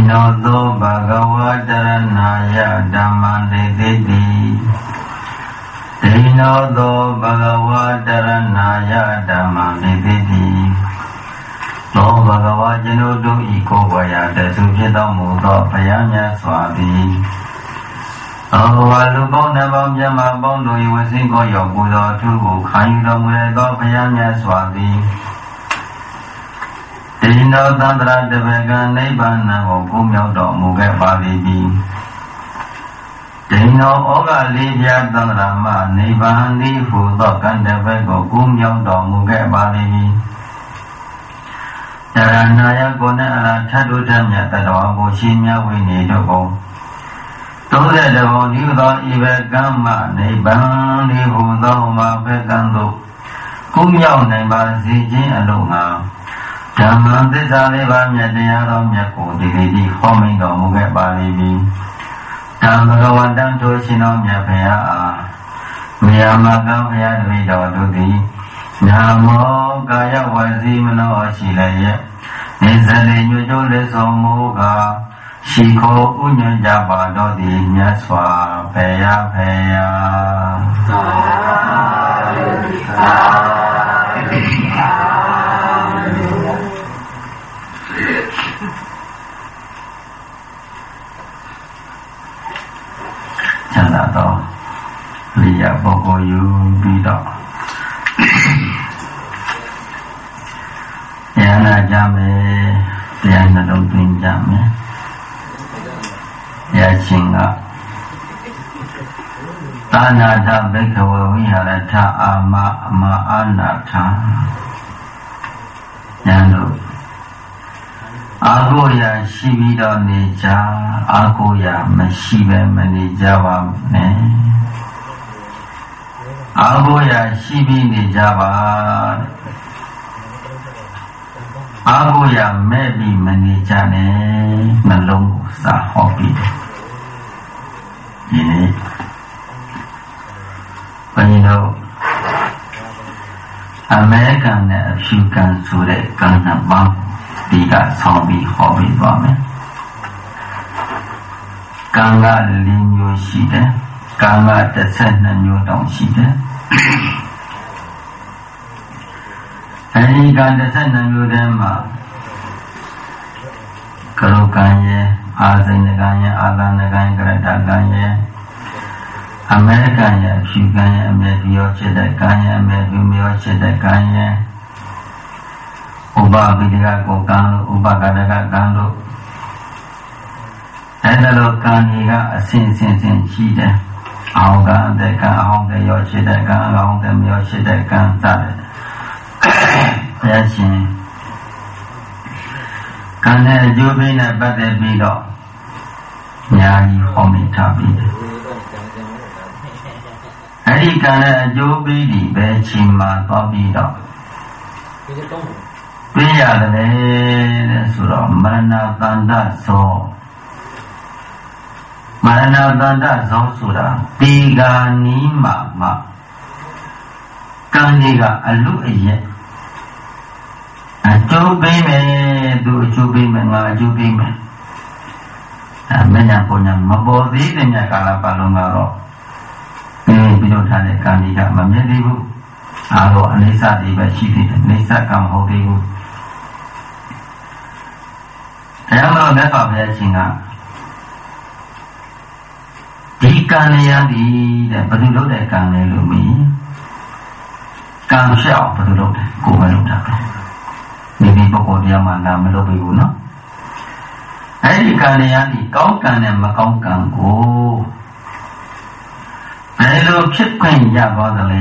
Dinoto Bhagavataranaaya Dhammandiditi Dinoto Bhagavataranaaya Dhammandiditi Lo Bhagavajanodo Iko Vaya Desujita Mudo Payanya Swati Awalubo Nabam Yama Bondo Yuwasingo Yogudo Tugu Kayudo Muredo Payanya Swati Dino Tandra Devega Nibana Kumyodo Muge Balibi Dino Oga Libya Tandrama Nibandi Fudo Kandevego Kumyodo Muge Balibi Yaranaya Gona Tadu Jamya Tadawa Bushimya Winidogo Tode Devo Yudo Ibe Gamma Nibandi Fudo Mapekando Kumyo Neba Zijin Alunga Dhammam Tisareva Myatayaro Myako Digidi Homindo Muge Balibi Dhammagawadan Toshino Myapaya Miyamaga Paya Dvido Dudi Namo Gaya Wazi Mano Shilaya Nizale Nyujo Leso Muga Shiko Unyo Jaba Dodi Nyaswa Paya Paya Chandato Liya Boko Yu Bido Yana Jame Yana Dongtin Jame Yachinga Tanada Bekawa Viharata Ama Anata Yano Agoya Shibido Nija Agoya Mashibe Manijava Agoya Shibi Nijava Agoya Mebi Manijane Malungu Sahobi Ini When you know American African Sure Kana Bang Diga Sobi Hobby Bame Ganga Linyo Shide Ganga Descent and you don't see it. And you got Descent and you them Karukanye, Azinaganye, Alanaganye, Gradaganye American Shuganye, Medio Chedakanye, Medumio Chedakanye Uba Vidiga Gokano, Uba Gadaga Gando Edalo Kaniga, a sin cheater. Auga, the Kaonga Yoshidaka, Auga Yoshidaka, Tade Yashin Kana Jubina Bade Bido Yagi Homitabi Adi Kana Jubidi Bechima Tobido Pia the Suro Mana Tanda So Marana Danda Zosura, Biga Nima Kandiga Alu Eye A Jubime, do Jubime, Jubime Mena Pona Mabodi, then Yakala Palomaro Bidotane Kandiga Mamedibu Alo Anisa Diva Chidi, Nisa Kam Hobibu Ayamro Nefa Vechinga Kanayadi, the Padulo de Kanelumi, Kan Shell Padulo, Kumaluta. Maybe Pocodia Manda Melobiuna. Adi Kanayadi, Kaukan and Makonkan go. Hello, Chipquin Yabodale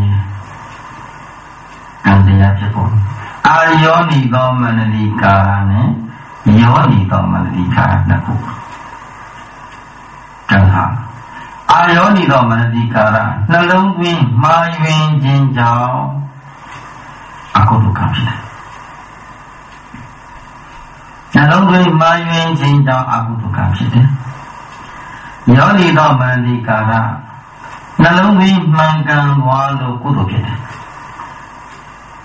Kandia Chipo. Ayoni Domanadi Karane, Yoni Domanadi Karanaku. Kanha. Ayoni Domanadikara, Nalungwin, my wing, Jinjao, Akudu Kapita. Nalungwin, my wing, Jinjao, Akudu Kapita. Yoni Domanadikara, Nalungwin, Mangan, Walo, Kudukita.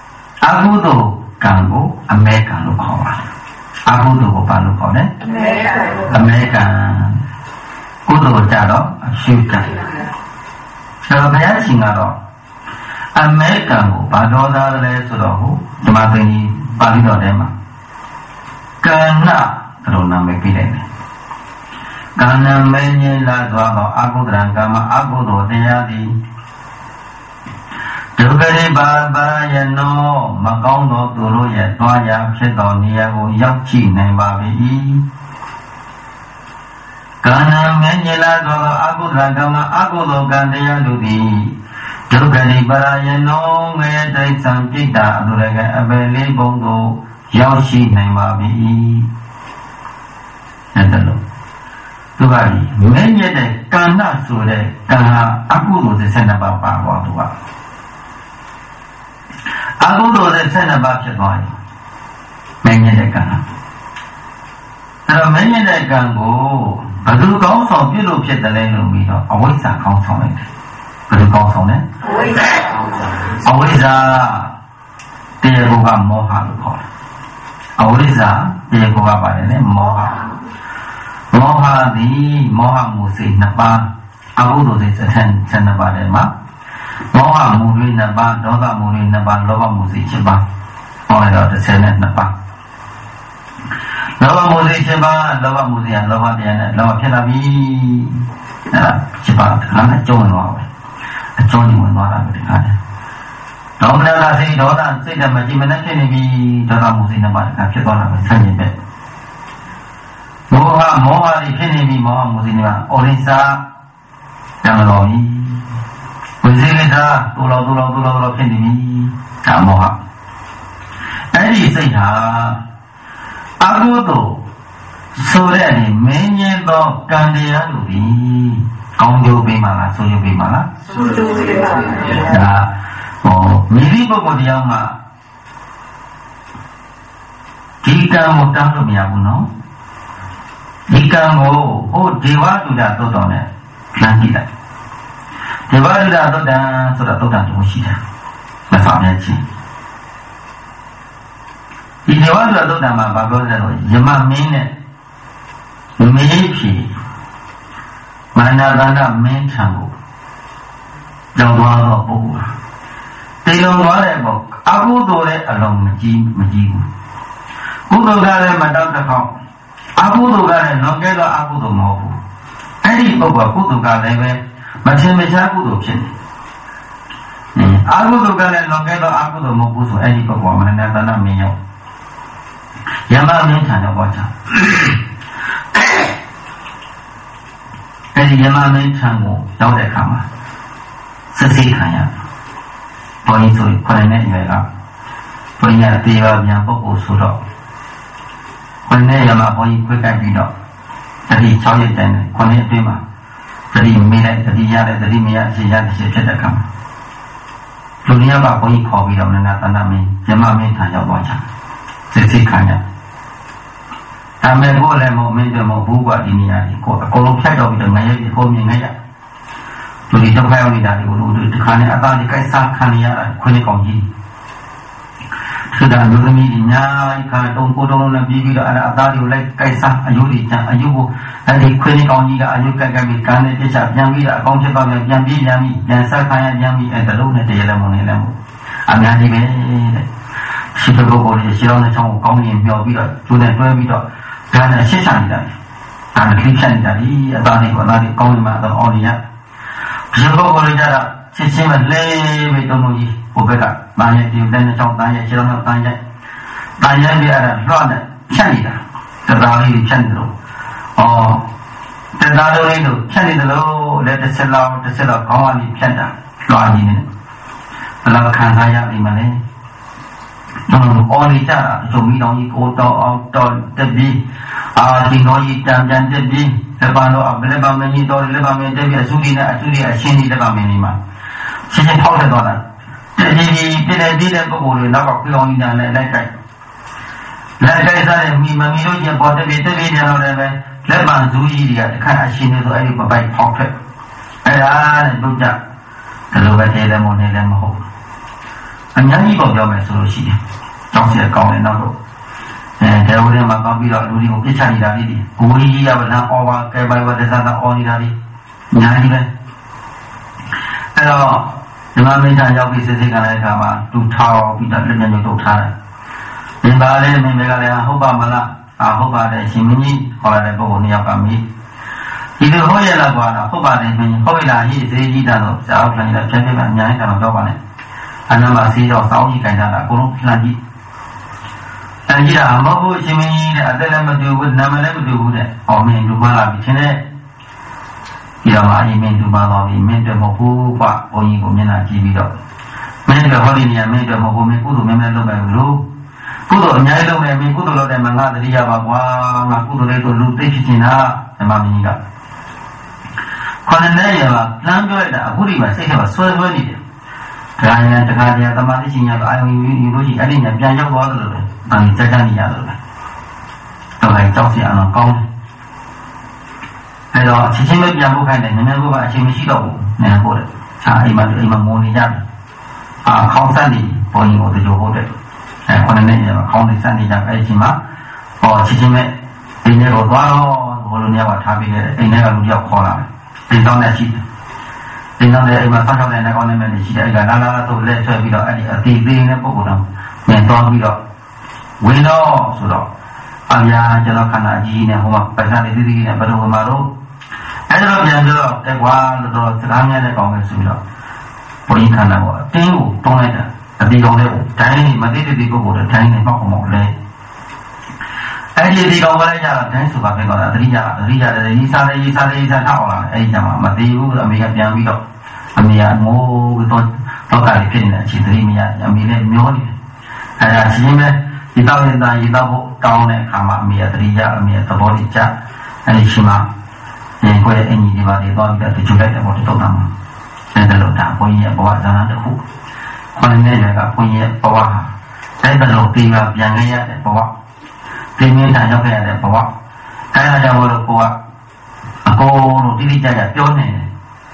Akudu Kango, American Lukawa. Akudu Paluko, eh? သိုလ်ကြတော့အရှုကြတယ်ဆိုတော့ဘုရားရှင်ကတော့အမေကံကိုဘာတော်သားလဲဆိုတော့ဟိုဓမ္မသင်ကြီးပါဠိတော်ထဲမှာကဏ္ဍတို့နာမည်ပြလိုက်တယ်ကံနမင်းကြီးလာသွားတော့အကုသရံကာမအကုသိုလ်တရားသည်ဒုက္ခရိပါပါယနောမကောင်းသောသူတို့ရဲ့သွားရာဖြစ်သောနေရာကိုရောက်ရှိနိုင်ပါ၏ကံနမင်းကြီးလာသွားတော့အကုသရံကာမအကုသိုလ်ကံတရားတို့သည်ဒုက္ခရိပါယနောငရေတိဋ္ဌံပိတ္တာအလိုလည်းအပေလေးပုံကိုရောက်ရှိနိုင်ပါ၏အဲ့ဒါလို့သူကမင်းရဲ့ကံဏဆိုတဲ့ကံဟာအကုသိုလ်တဲ့12ပါးပါသွားသူကအကုသိုလ်တဲ့12ပါးဖြစ်သွားရင်မင်းရဲ့ကံအဲ့တော့မင်းရဲ့ကံကိုဘယ်သူကောင်းဆောင်ပြုလို့ဖြစ်တယ်လဲလို့ပြီးတော့အဝိဇ္ဇာကောင်းဆောင်လိုက်တယ်ဘယ်သူကောင်းဆောင်လဲအဝိဇ္ဇာကောင်းဆောင်အဝိဇ္ဇာတရားကိုကမောဟလို့ခေါ်တယ်အဝိဇ္ဇာတရားကိုကပါတယ်လေမောဟမောဟသည်မောဟမှုစိတ်2ပါးအကုသိုလ်စိတ်12ပါးထဲမှာမောဟမှုတွေ2ပါးဒေါသမှုတွေ2ပါးလောဘမှုစိတ်7ပါးဟောရတော့12ပါးလောဘမှုစိတ်7ပါးလောဘမှုစိတ်ကလောဘတရားနဲ့လောဘဖြစ်လာပြီအဲ့ဒါ7ပါးခါနဲ့ကျုံးသွားပဲအကျုံးဝင်သွားတာပဲဒီခါနဲ့ဒေါမနလာစိတ်ဒေါသစိတ်ဓာတ်မကြည်မနဲ့ဖြစ်နေပြီဒေါသမှုစိတ်2ပါးကဖြစ်သွားတာပဲဆန့်ကျင်ပဲမောဟတွေဖြစ်နေပြီမောဟမှုစိတ်ကအော်ရိစာတံတော်ကြီးဝိသေကိသာတူလောဖြစ်နေပြီဒါမောဟအဲ့ဒီစိတ်ဟာအကုသိုလ်ဆိုတဲ့မင်းကြီးသောကံတရားတို့ဒီကောင်းကျိုးပေးမှလားဆိုးကျိုးပေးမှလားဆိုးကျိုးပေးပါဗျာဒါမိမိပုဂ္ဂိုလ်တရားမှာဒီကံကိုတမ်းလို့မရဘူးနော်ဒီကံကိုဟိုဒေဝတုဒ္ဒသုတ်တော်နဲ့လမ်းကြည့်လိုက်ဒေဝတုဒ္ဒသုတ်တံဆိုတာသုတ်တံတို့ရှိတယ်မဆောင်ရချင်းဒီဒေဝတုဒ္ဒသုတ်တံမှာဘာပြောလဲတော့ယမမင်းနဲ့မင်းဖြီမန္တန္တမင်းထံကိုကြောင်းသွားတော့ပုဂ္ဂိုလ်တေလုံသွားတဲ့ပေါ့အကုသိုလ်ရဲ့အလုံးမကြီးဘူးကုသိုလ်ကလည်းမတောက်တစ်ခေါက်အကုသိုလ်ကလည်းလွန်ကဲသောအကုသိုလ်မဟုတ်ဘူးအဲ့ဒီပုဂ္ဂိုလ်ကုသိုလ်ကလည်းပဲမထင်မရှားကုသိုလ်ဖြစ်နေအကုသိုလ်ကလည်းလွန်ကဲသောအကုသိုလ်မဟုတ်ဘူးဆိုအဲ့ဒီပုဂ္ဂိုလ်မနန္တနာမင်းရောက်ယမမင်းထံတော့ပေါ့ချာအဲ့ဒီယမမင်းထံကိုရောက်တဲ့အခါမှာစစ်စစ်ခံရဘုန်းကြီးဆိုခွန်နဲ့ရွယ်ကဘုန်းကြီးကတေဝပြန်ပုဂ္ဂိုလ်ဆိုတော့ခွန်နဲ့ယမဘုန်းကြီးခွဲကြိုက်ပြီးတော့တတိ6ရက်တိုင်ခွန်နဲ့အတွင်းမှာတတိမေးလိုက်တတိရတယ်တတိမရအရှင်ရတဲ့ဖြစ်တဲ့အခါမှာလူကြီးကဘုန်းကြီးခေါ်ပြီးတော့နန္ဒတဏမင်းယမမင်းထံရောက်သွားချာစစ်စစ်ခံရဒါမဲ့ကိုလည်းမမင်းတို့မဘူးကဒီနေရာကြီးကိုအကုန်လုံးဖြတ်တော့ပြီးတော့ငရဲဒီကိုမြင်ငရလူကြီးတော့ခိုင်းနေတာဒီလိုဒီခါနဲ့အသားကြီးကိုက်စားခံရတာခွင်းကောင်ကြီးသူကလူသမီးညာခါတုံကိုတုံးနဲ့ပြီးတော့အဲ့အသားတွေကိုလိုက်ကိုက်စားအယုတွေချအယုကိုအဲ့ဒီခွင်းကောင်ကြီးကအယုကိုက်ကပြီးကန်းနဲ့ပြချပြန်ပြီးတော့အကောင်းဖြစ်တော့ပြန်ပြီးပြန်စားခံရပြန်ပြီးအဲ့ဒါလုံးနဲ့တရလည်းမနေလည်းမို့အများကြီးပဲတဲ့ရှိတဲ့ပုဂ္ဂိုလ်ကြီးရှင်းအောင်တဲ့ချောင်းကိုကောင်းရင်မျောပြီးတော့ကျိုးနဲ့တွဲပြီးတော့ဒါနဲ့ရှင်းချနေတာဒါနဲ့ခိချက်နေတာဒီအသားတွေကိုအသားတွေကောင်းနေမှတော့အော်ရရဒီပုဂ္ဂိုလ်ကြီးကတော့ချက်ချင်းပဲလဲပြီးတုံးကြီးဟိုဘက်ကမာရဲ့ဒီတဲ့ချောင်းတန်းရဲ့ရှင်းအောင်တန်းရဲ့ပြီးအဲ့ဒါလွှတ်နဲ့ဖြတ်နေတာတရားလေးဖြတ်နေလို့တရားလေးတို့ဖြတ်နေတယ်လို့လည်းတစ်ချက်လောက်ခေါင်းကနေဖြတ်တာလွှတ်နေတယ်ဘယ်လောက်ခံစားရပြီမလဲအော်နေကြတာဆိုပြီးတော့ကြီးကိုတော့အောင်တော့တပီးဒီတော့ကြီးတံပြန်တပီးလက်ပါတော့ဘယ်လက်ပါမင်းကြီးတော့လက်ပါမင်းတပီးအစုလေးနဲ့အစုလေးအရှင်းကြီးလက်ပါမင်းကြီးမှာရှင်းထောက်တယ်တော့လားတပီးပြည့်တဲ့ပုဂ္ဂိုလ်တွေနောက်ကခွေးအောင်ကြီးနဲ့လိုက်စားတယ်မိမမီလို့ချင်းပေါ်တပီးတယ်တော့လည်းပဲလက်ပါဇူးကြီးတွေကတစ်ခါအရှင်းနေဆိုအဲ့ဒီမပိုက်ဖောက်ထွက်အဲ့ဒါနဲ့တို့ကြဒီလိုပဲတည်းလည်းမနေလည်းမဟုတ်အများကြီးပေါ့ပြောမယ်ဆိုလို့ရှိရင်တောင်းစီကောင်းတယ်နောက်တော့တဲ့ဦးထဲမှာကောင်းပြီးတော့လူတွေကိုပြစ်ချနေတာလေးဒီကိုကြီးရပါလားအော်ဝါကဲပိုင်ဝတ်တဲ့စားတာအော်နေတာလေးအများကြီးပဲအဲ့တော့ဒီမှာမိသားရောက်ပြီးစစ်စစ်ကလည်းအခါမှာသူထောင်ပြီးတော့လက်ညှိုးထုတ်ထားတယ်ဒီပါလေမိမိကလည်းဟုတ်ပါမလားဟုတ်ပါတယ်ရှင်မင်းကြီးခေါ်လာတဲ့ပုဂ္ဂိုလ်နှစ်ယောက်ကမီးဒီလိုဟုတ်ရလားကွာဟုတ်ပါတယ်မင်းဟုတ်ရလားဟိဈေးကြီးတာတော့ဇာတ်ပြန်ရဖြတ်ဖြတ်အများကြီးတောင်ပြောပါနဲ့အနမစီတော့စောင်းကြီးကြိုင်တာအကုန်လုံးလှမ်းကြည့်အဲ့ဒီကမဟုတ်ဘူးရှင်မင်းကြီးတဲ့အသက်လည်းမတူဘူးနာမလည်းမတူဘူးတဲ့။အော်မင်းလူပါလာပြီချင်းတဲ့ဒီတော့အရင်မင်းလူပါတော့ပြီမင်းတို့မဟုတ်ဘူးကွာဘုန်းကြီးကိုမျက်နှာကြည့်ပြီးတော့မင်းတို့ဟောဒီနေရာမင်းတို့မဟုတ်ဘူးမင်းကုသိုလ်များများလုပ်မယ်လို့ကုသိုလ်အများကြီးလုပ်မယ်မင်းကုသိုလ်လုပ်တယ်မှာငါတတိယပါကွာငါကုသိုလ်လေးတို့လူသိဖြစ်နေတာဓမ္မမင်းကြီးကခေါင်းနဲ့ရပါလမ်းပြောလိုက်တာအခုဒီမှာစိတ်ထဲမှာဆွဲနေတယ်ဒါနဲ့တခါတည်းသမာဓိရှင်ရတော့အာယုံယူလို့ရှိအဲ့ဒီနဲ့ပြန်ရောက်သွားတယ်လို့ပဲ။ဒါကြီးစက်တန်းနေရတယ်လို့ပဲ။တော့လည်းကြောက်စရာတော့ကောင်းတယ်။အဲ့တော့အချင်းချင်းပဲပြန်ဖို့ခိုင်းတယ်နည်းနည်းကအချင်းမရှိတော့ဘူး။နည်းနည်းပို့တယ်။အိမ်မှာငိုနေကြတယ်။ခေါင်းဆက်နေပေါ်ရင်ကိုတကြိုဟုတ်တယ်။ခေါင်းနဲ့ခေါင်းနဲ့ဆက်နေကြအဲ့ဒီချိန်မှာချင်းချင်းပဲအိမ်ထဲကိုသွားတော့ဘလိုနေရာမှာထားပြီးတယ်အိမ်ထဲကလူတယောက်ခေါ်လာတယ်။အိမ်တော်နဲ့ရှိတယ်။ဒီနောက်လည်းအိမ်မှာဆောင်းချောင်းတဲ့နှကောင်းနဲ့မဲ့ရှိတယ်အဲ့ကလာတော့လက်ဆွဲပြီးတော့အဲ့ဒီအသေးသေးနဲ့ပုံပေါ်တော့မြန်သွားပြီးတော့ဝင်တော့ဆိုတော့အများကျွန်တော်ခန္ဓာကြီးနဲ့ဟိုမှာပစ္စည်းသေးသေးနဲ့ဘယ်လိုမှတော့အဲ့ဒါပြန်ပြီးတော့တက်ကွာလို့တော့စကားများတဲ့ကောင်းပဲဆိုပြီးတော့ဘုရင်ခန္ဓာကအတင်းကိုတွန်းလိုက်တာအတီကောင်လေးကိုတိုင်းမသေးသေးပုဂ္ဂိုလ်တိုင်းနဲ့ပေါက်အောင်လဲအဲ့ဒီဒီကောင်ကလည်းကြတော့တိုင်းဆိုပါပဲတော့တတိယရေးစားထောက်အောင်လာအဲ့ဒီကျမှမသေးဘူးအမေကပြန်ပြီးတော့အမေကငိုးတော့ကလေးဖြစ်နေတဲ့အချိန်တတိမရအမေလည်းမျောနေတယ်အဲ့ဒါချင်းပဲဒီတော့ရင်သားရေတော့ဖို့တောင်းတဲ့အခါမှာအမေကတတိယအမေကသဘောတကျအဲ့ဒီချိန်မှာကိုယ့်ရဲ့အင်ကြီးဒီပါတွေတော့ပြီးတော့ကြိုလိုက်တဲ့ဘောတော့တာမှာအဲ့ဒါလို့ဒါဘုန်းကြီးရဲ့ဘဝဇာတ်တစ်ခုခေါင်းနဲ့ကဘုန်းကြီးရဲ့ဘဝဟာအဲ့ဒါလို့ပြီးပြန်ခဲ့ရတဲ့ဘဝပြင်းပြင်းထန်ရောက်ခဲ့ရတဲ့ဘဝအဲဒါကြောင့်မို့လို့ကိုကအကုန်လုံးတိတိကျကျပြောနေတယ်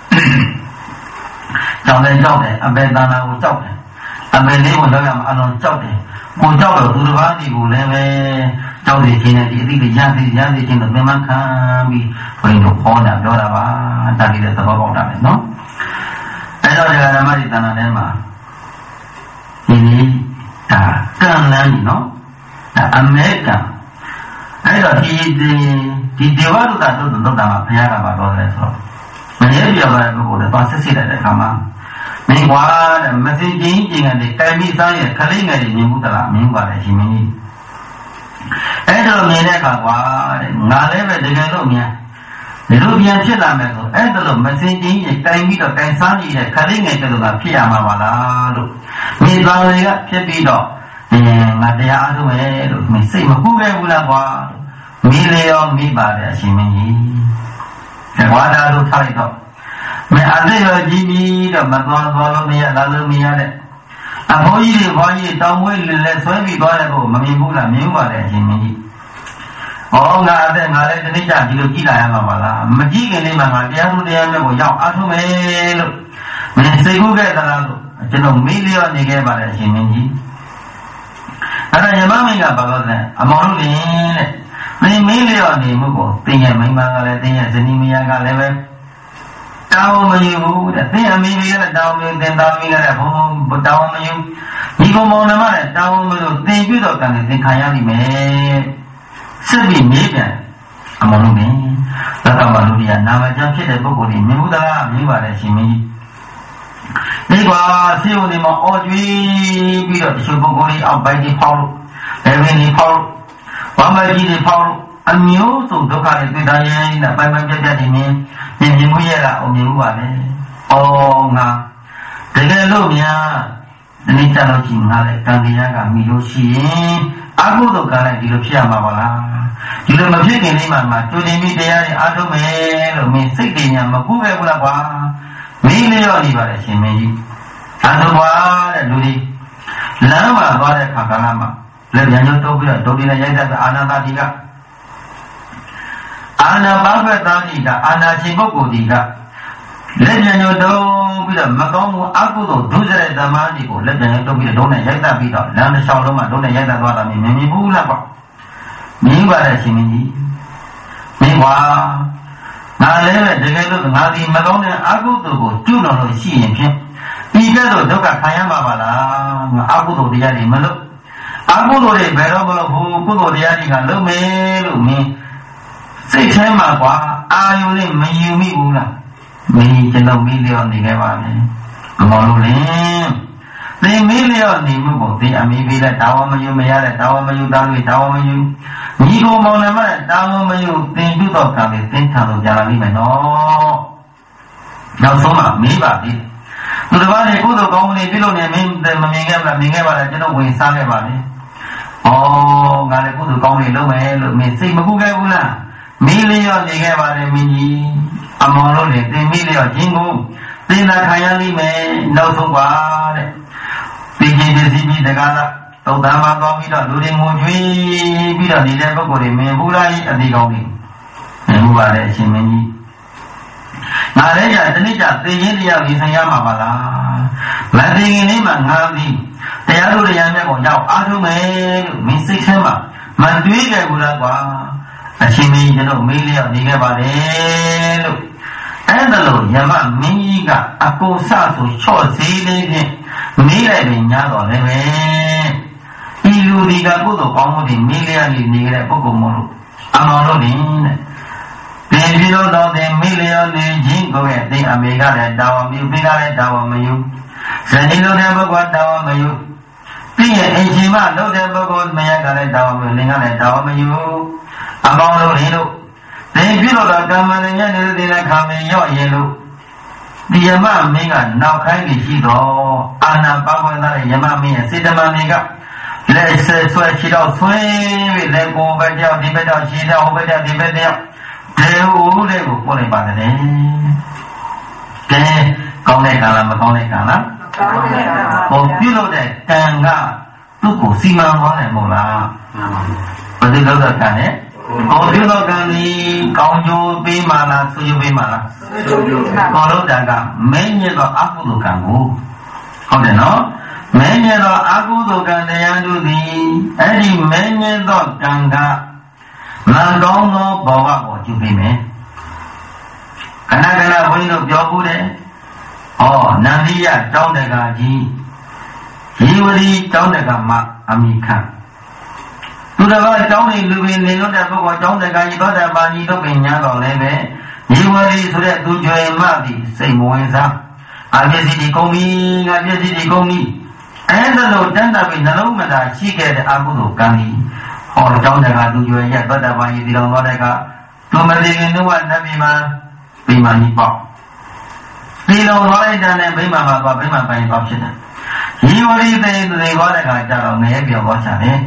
ကြောက်တယ်အပေတနာကိုကြောက်တယ်အပေလေးကိုတော့အလုံးကြောက်တယ်ကိုကြောက်တော့သူတစ်ပါးစီကိုလည်းပဲကြောက်နေခြင်းနဲ့ဒီအတိတ်ရသေးခြင်းတော့ပြန်မှခံပြီးဘုရင်တို့ခေါ်တာပြောတာပါတာလေးတဲ့သဘောပေါက်တာပဲနော်အဲတော့ဒီဓမ္မဒီတဏ္ဍာထဲမှာဒီဒါကံလန်းကြီးနော်အမေကအဲ့တော့ဒီဒေဝဒုက္ခတို့တော့တာဘုရားကပါတော့တယ်ဆိုတော့မင်းရဲ့ပြောတဲ့ပုဂ္ဂိုလ်တွေပါဆက်စစ်တဲ့အခါမှာမင်းကွာတဲ့မသိချင်းကျင်တဲ့တိုင်မိသားရဲ့ခလေးငယ်တွေမြင်မှုတလားမင်းပါလေရှင်မင်းကြီးအဲ့တော့မြင်တဲ့အခါကွာတဲ့ငါလည်းပဲတကယ်လို့မြန်ဒီလိုပြန်ဖြစ်လာမယ်ဆိုအဲ့ဒါလို့မသိချင်းရဲ့တိုင်ပြီးတော့တိုင်စားနေတဲ့ခလေးငယ်တို့ကဖြစ်ရမှာပါလားလို့မိသားတွေကဖြစ်ပြီးတော့ငါတရားအားထုတ်မယ်လို့မစိတ်မကူးခဲ့ဘူးလားကွာမိလေရောမိပါတယ်အရှင်မင်းကြီးဝါဒလို့ထားလိုက်တော့မင်းအသက်ရောကြီးပြီးတော့မသွားလို့မရလာလို့မရတဲ့အဖိုးကြီးတွေဘာကြီးတောင်းဝဲလဲဆွဲပြီးသွားတဲ့ကိုမမြင်ဘူးလားမြင်ပါတယ်အရှင်မင်းကြီးဟောငါအသက်ငါလည်းတနေ့ကျဒီလိုကြည့်လာရမှာပါလားမကြည့်ခင်လေးမှာငါတရားမှုတရားမျိုးကိုရောက်အားထုတ်မယ်လို့မင်းစိတ်ကူးခဲ့သလားလို့ကျွန်တော်မိလေရောနေခဲ့ပါတယ်အရှင်မင်းကြီးအဲ့ဒါယမမင်းကဘာလို့လဲအမောင်တို့တင်တဲ့မင်းလေးရောနေမှုကိုသင်ရဲ့မိန်းမကလည်းသင်ရဲ့ဇနီးမယားကလည်းပဲတောင်းမယူဘူးတဲ့သင်အမိမိကလည်းတောင်းမယူသင်သားမိကလည်းဘုံတောင်းမယူဒီကောင်မောင်နှမလည်းတောင်းမလို့သင်ပြတော့ကံသင်ခံရလိမ့်မယ်စစ်ပြီးမေးပြန်အမောင်တို့တင်သတ္တဝါလူတွေကနာမကျဖြစ်တဲ့ပုဂ္ဂိုလ်တွေမြင်မှုသလားမြင်ပါတယ်ရှင်မင်းကြီးဒီကွာစီယုံဒီမှာအော်ကျွေးပြီးတော့တချို့ပုဂ္ဂိုလ်တွေအောက်ပိုင်းကြီးဖောက်လို့လည်းဝင်ကြီးဖောက်လို့ဘာမကြီးတွေဖောက်လို့အမျိုးစုံဒုက္ခတွေတွေ့တိုင်းနဲ့ပိုင်ပိုင်ပြပြနေမြင်မှုရတာအမြင်မှုပါလေ။အော်ငါတကယ်လို့များဒီနေ့ကျတော့ကြည့်ငါလည်းကံတရားကမိလို့ရှိရင်အကုသိုလ်ကလည်းဒီလိုဖြစ်ရမှာပါလား။ဒီလိုမဖြစ်ခင်လေးမှာတူတင်ပြီးတရားတွေအားထုတ်မယ်လို့မင်းစိတ်တွေညာမကူးပဲဘူးလားကွာ။မင်းလေးရောနေပါလေရှင်မင်းကြီး။အားထုတ်ပါတဲ့လူတွေလမ်းမှာသွားတဲ့ခါကလာမှာလက်ပြန်ကျုပ်တော့ပြီးတော့ဒုတိယရိုက်တဲ့အာနာပါတိကအာနာပါပတာတိကအာနာရှင်ပုဂ္ဂိုလ်ဒီကလက်ပြန်ကျုပ်တော့ပြီးတော့မကောင်းဘူးအကုသိုလ်ဒုစရိုက်သမားဒီကိုလက်ပြန်ကျုပ်တော့ပြီးတော့ဒုနဲ့ရိုက်တတ်ပြီးတော့လမ်းတစ်လျှောက်လုံးမှာဒုနဲ့ရိုက်တတ်သွားတာမြင်ဘူးလားပေါ့明白了什么意？明白。那来了这个都哪里没讲呢？阿古都不就那种吸引片，一个都看样爸爸啦，阿古都的家里没了，阿古都的白了不了，古都的家里看都没，这才嘛瓜，阿有的没有没有了，没见到没了那个话呢，毛路嘞。你没了，你们不对啊！没了，打我们有没了？打我们有单位，打我们有。你说毛那么打我们有，真就到干的，真唱到家里面喏。要说嘛，没办法的。我这把你骨头搞你，比如你明白吧？这都为啥个吧的？哦，俺的骨头搞你，老没，谁没不该不啦？没了，你该吧的没？阿毛老的，对没了，经过，对那看样里面老说话的。毕竟这是比这个了，都他妈搞比了，有的我追比了，你这不过的没不来一地搞的，没办的，新闻的。那人家真的讲，最近的要卫生也麻烦啦，那最近你们看的，大家都这样在讲，阿叔没事情嘛，蛮对的不啦瓜，新闻这都没了，你个把的喽，俺这喽也蛮没一个阿公啥时候笑谁那天。没来的人家到那边，一路的个不都搞不定，没来的那个不搞么路，阿毛路人呢，连皮肉到的没来的人各位，对阿美加来打我没有，美加来打我没有，山里头的不管打我没有，对呀，起码都的不管美加来打我没有，人家来打我没有，阿毛路人路，连皮肉到咱们人家那的来看没要一路。你也嘛没个脑开的许多，安那包括那里也嘛没，谁他妈那个来是说起到村来过白掉，你白掉西掉，我白掉你白掉，这屋来个过来把的嘞，给讲来讲了没讲来讲了，我比如的尴尬，都过西门我来没啦，不是都在干嘞。我听到跟你讲究被骂了，是有被骂了。讲到这个，每年到阿姑都干过，好的喏。每年到阿姑都干这样子的，而且每年到尴尬，难讲到包括我就被骂。看那回头标布的，哦，那里呀找那个鸡，因为找那个马还没看。都在把找你路边，你都在不过找那个一多在把你都给人家搞来呗。因为你出来都觉得马的谁摸一下，俺这是的公民，俺这是的公民。俺这都真的被那老么的膝盖的阿不都干的，哦，找那个都觉得也多在把你地方搞那个，都没这个你玩那边嘛，被嘛一包，地方搞来的呢，被嘛把被嘛把一包去的。因为你在搞那个家了，没必要搞下来。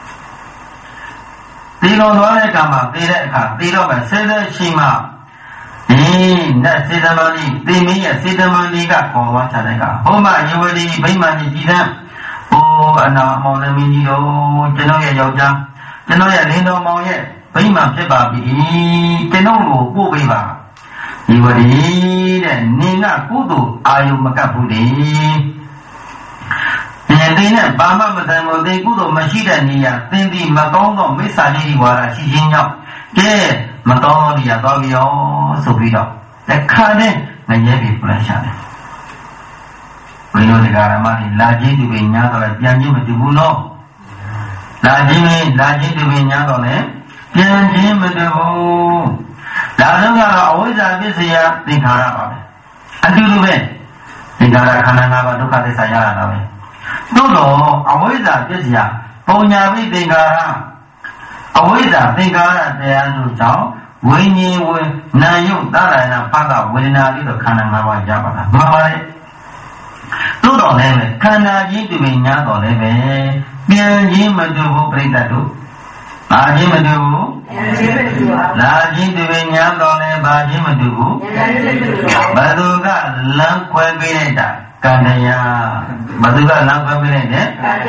地方搞来干嘛？地来看，地老板谁在起嘛？那谁他妈的，对面也谁他妈的个搞我下来个，后嘛因为你被嘛的几天，哦，那毛人民的喽，这种也要讲，这种也领导毛也被嘛这把比，这种路不被吧？因为你的你那孤独，还有么个不的？对呢，爸妈不在我对孤独没西的你呀，真的没讲到没啥的话了，细心了，这没讲到的呀，到底要受不了。来看呢，那也别不来下来。为了这个他妈的垃圾就被撵到了，边境没就不弄。垃圾就被撵到了，边境没就不。然后呢，为啥这些呀？你看了吧？俺就呗，你看了看那个都看得啥样了呗？都说为啥这些呀？包年为这个，为啥这个这样就叫？为你为男友当然了，把他为哪里都看到妈妈家吧，妈妈的都到那边，看垃圾就被撵到那边，边境没就不被逮住，垃圾没就不，垃圾就被撵到那垃圾没就不，把这个冷快被来的，干的呀，把这个冷快被来的，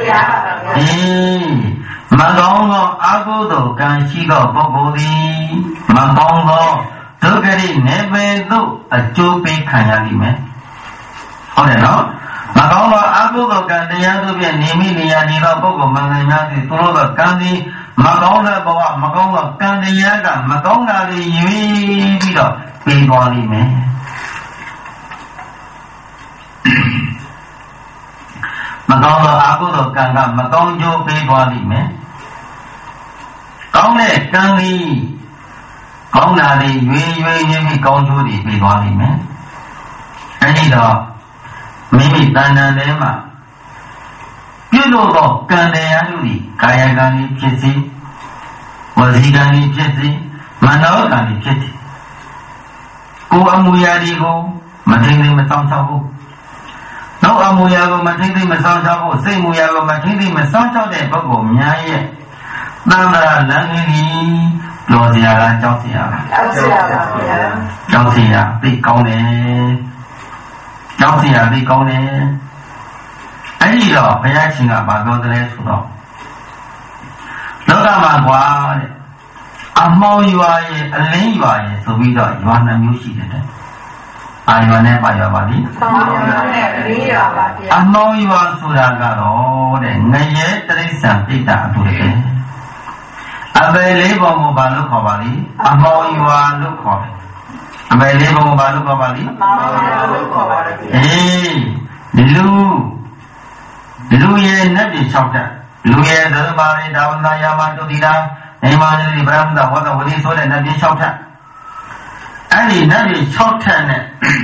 没讲到阿姑都跟西个不过的，没讲到这个的那边都就被看下里面，好的喏。没讲到阿姑都跟这样都变你们的呀，你老不过们人家的多了个干的မကောင်းတဲ့ဘဝမကောင်းတော့ကံတရားကမကောင်းတာတွေရွေးပြီးတော့ပြီးသွားလိမ့်မယ်မကောင်းသောအကုသိုလ်ကံကမကောင်းကျိုးပေးသွားလိမ့်မယ်ကောင်းတဲ့ကံကြီးကောင်းတာတွေရွေးပြီးကောင်းကျိုးတွေပေးသွားလိမ့်မယ်အဲဒီတော့မိမိတဏ္ဍာထဲမှာပြုလို့သောကံတရားတို့ဒီကာယကံကြီးဖြစ်စေဝစီကံကြီးဖြစ်စေမနောကံကြီးဖြစ်စေကိုယ်အမူအရာတွေကိုမထိန်သိမ်းမဆောင်ရှောက်ဘူးနောက်အမူအရာကိုမထိန်သိမ်းမဆောင်ရှောက်ဘူးစိတ်မူအရာကိုမထိန်သိမ်းမဆောင်ရှောက်တဲ့ပုဂ္ဂိုလ်များရဲ့သံဃာလမ်းကြီးပြောစရာလားကြောက်စရာလားကြောက်စရာပါဗျာကြောက်စရာသိကောင်းတယ်ကြောက်စရာသိကောင်းတယ်အဲ့ဒီတော့ဘုရားရှင်ကဘာပြောတယ်ဆိုတော့လောကမှာကွာတဲ့အမောင်ရွာရဲ့အလင်းရွာရဲ့ဆိုပြီးတော့ရွာနှမျိုးရှိတယ်အာရွာနဲ့ပါရွာပါလိအမောင်ရွာနဲ့အလင်းရွာပါဗျာအမောင်ရွာဆိုတာကတော့တဲ့ငရဲတိရစ္ဆာန်ပိဋကအတူတည်းအပယ်လေးပုံကိုဘာလို့ခေါ်ပါလိအမောင်ရွာလို့ခေါ်တယ်အပယ်လေးပုံကိုဘာလို့ခေါ်ပါလိအမောင်ရွာလို့ခေါ်ပါလိအေးလူရဲ့နတ်ပြည်၆တက်လူရဲ့သရမရိဒါဝနာယာမတုတိတာနေမန္တလိဗရမဒဝဒဝတိဆိုတဲ့နတ်ပြည်၆တက်အဲ့ဒီနတ်ပြည်၆တက်နဲ့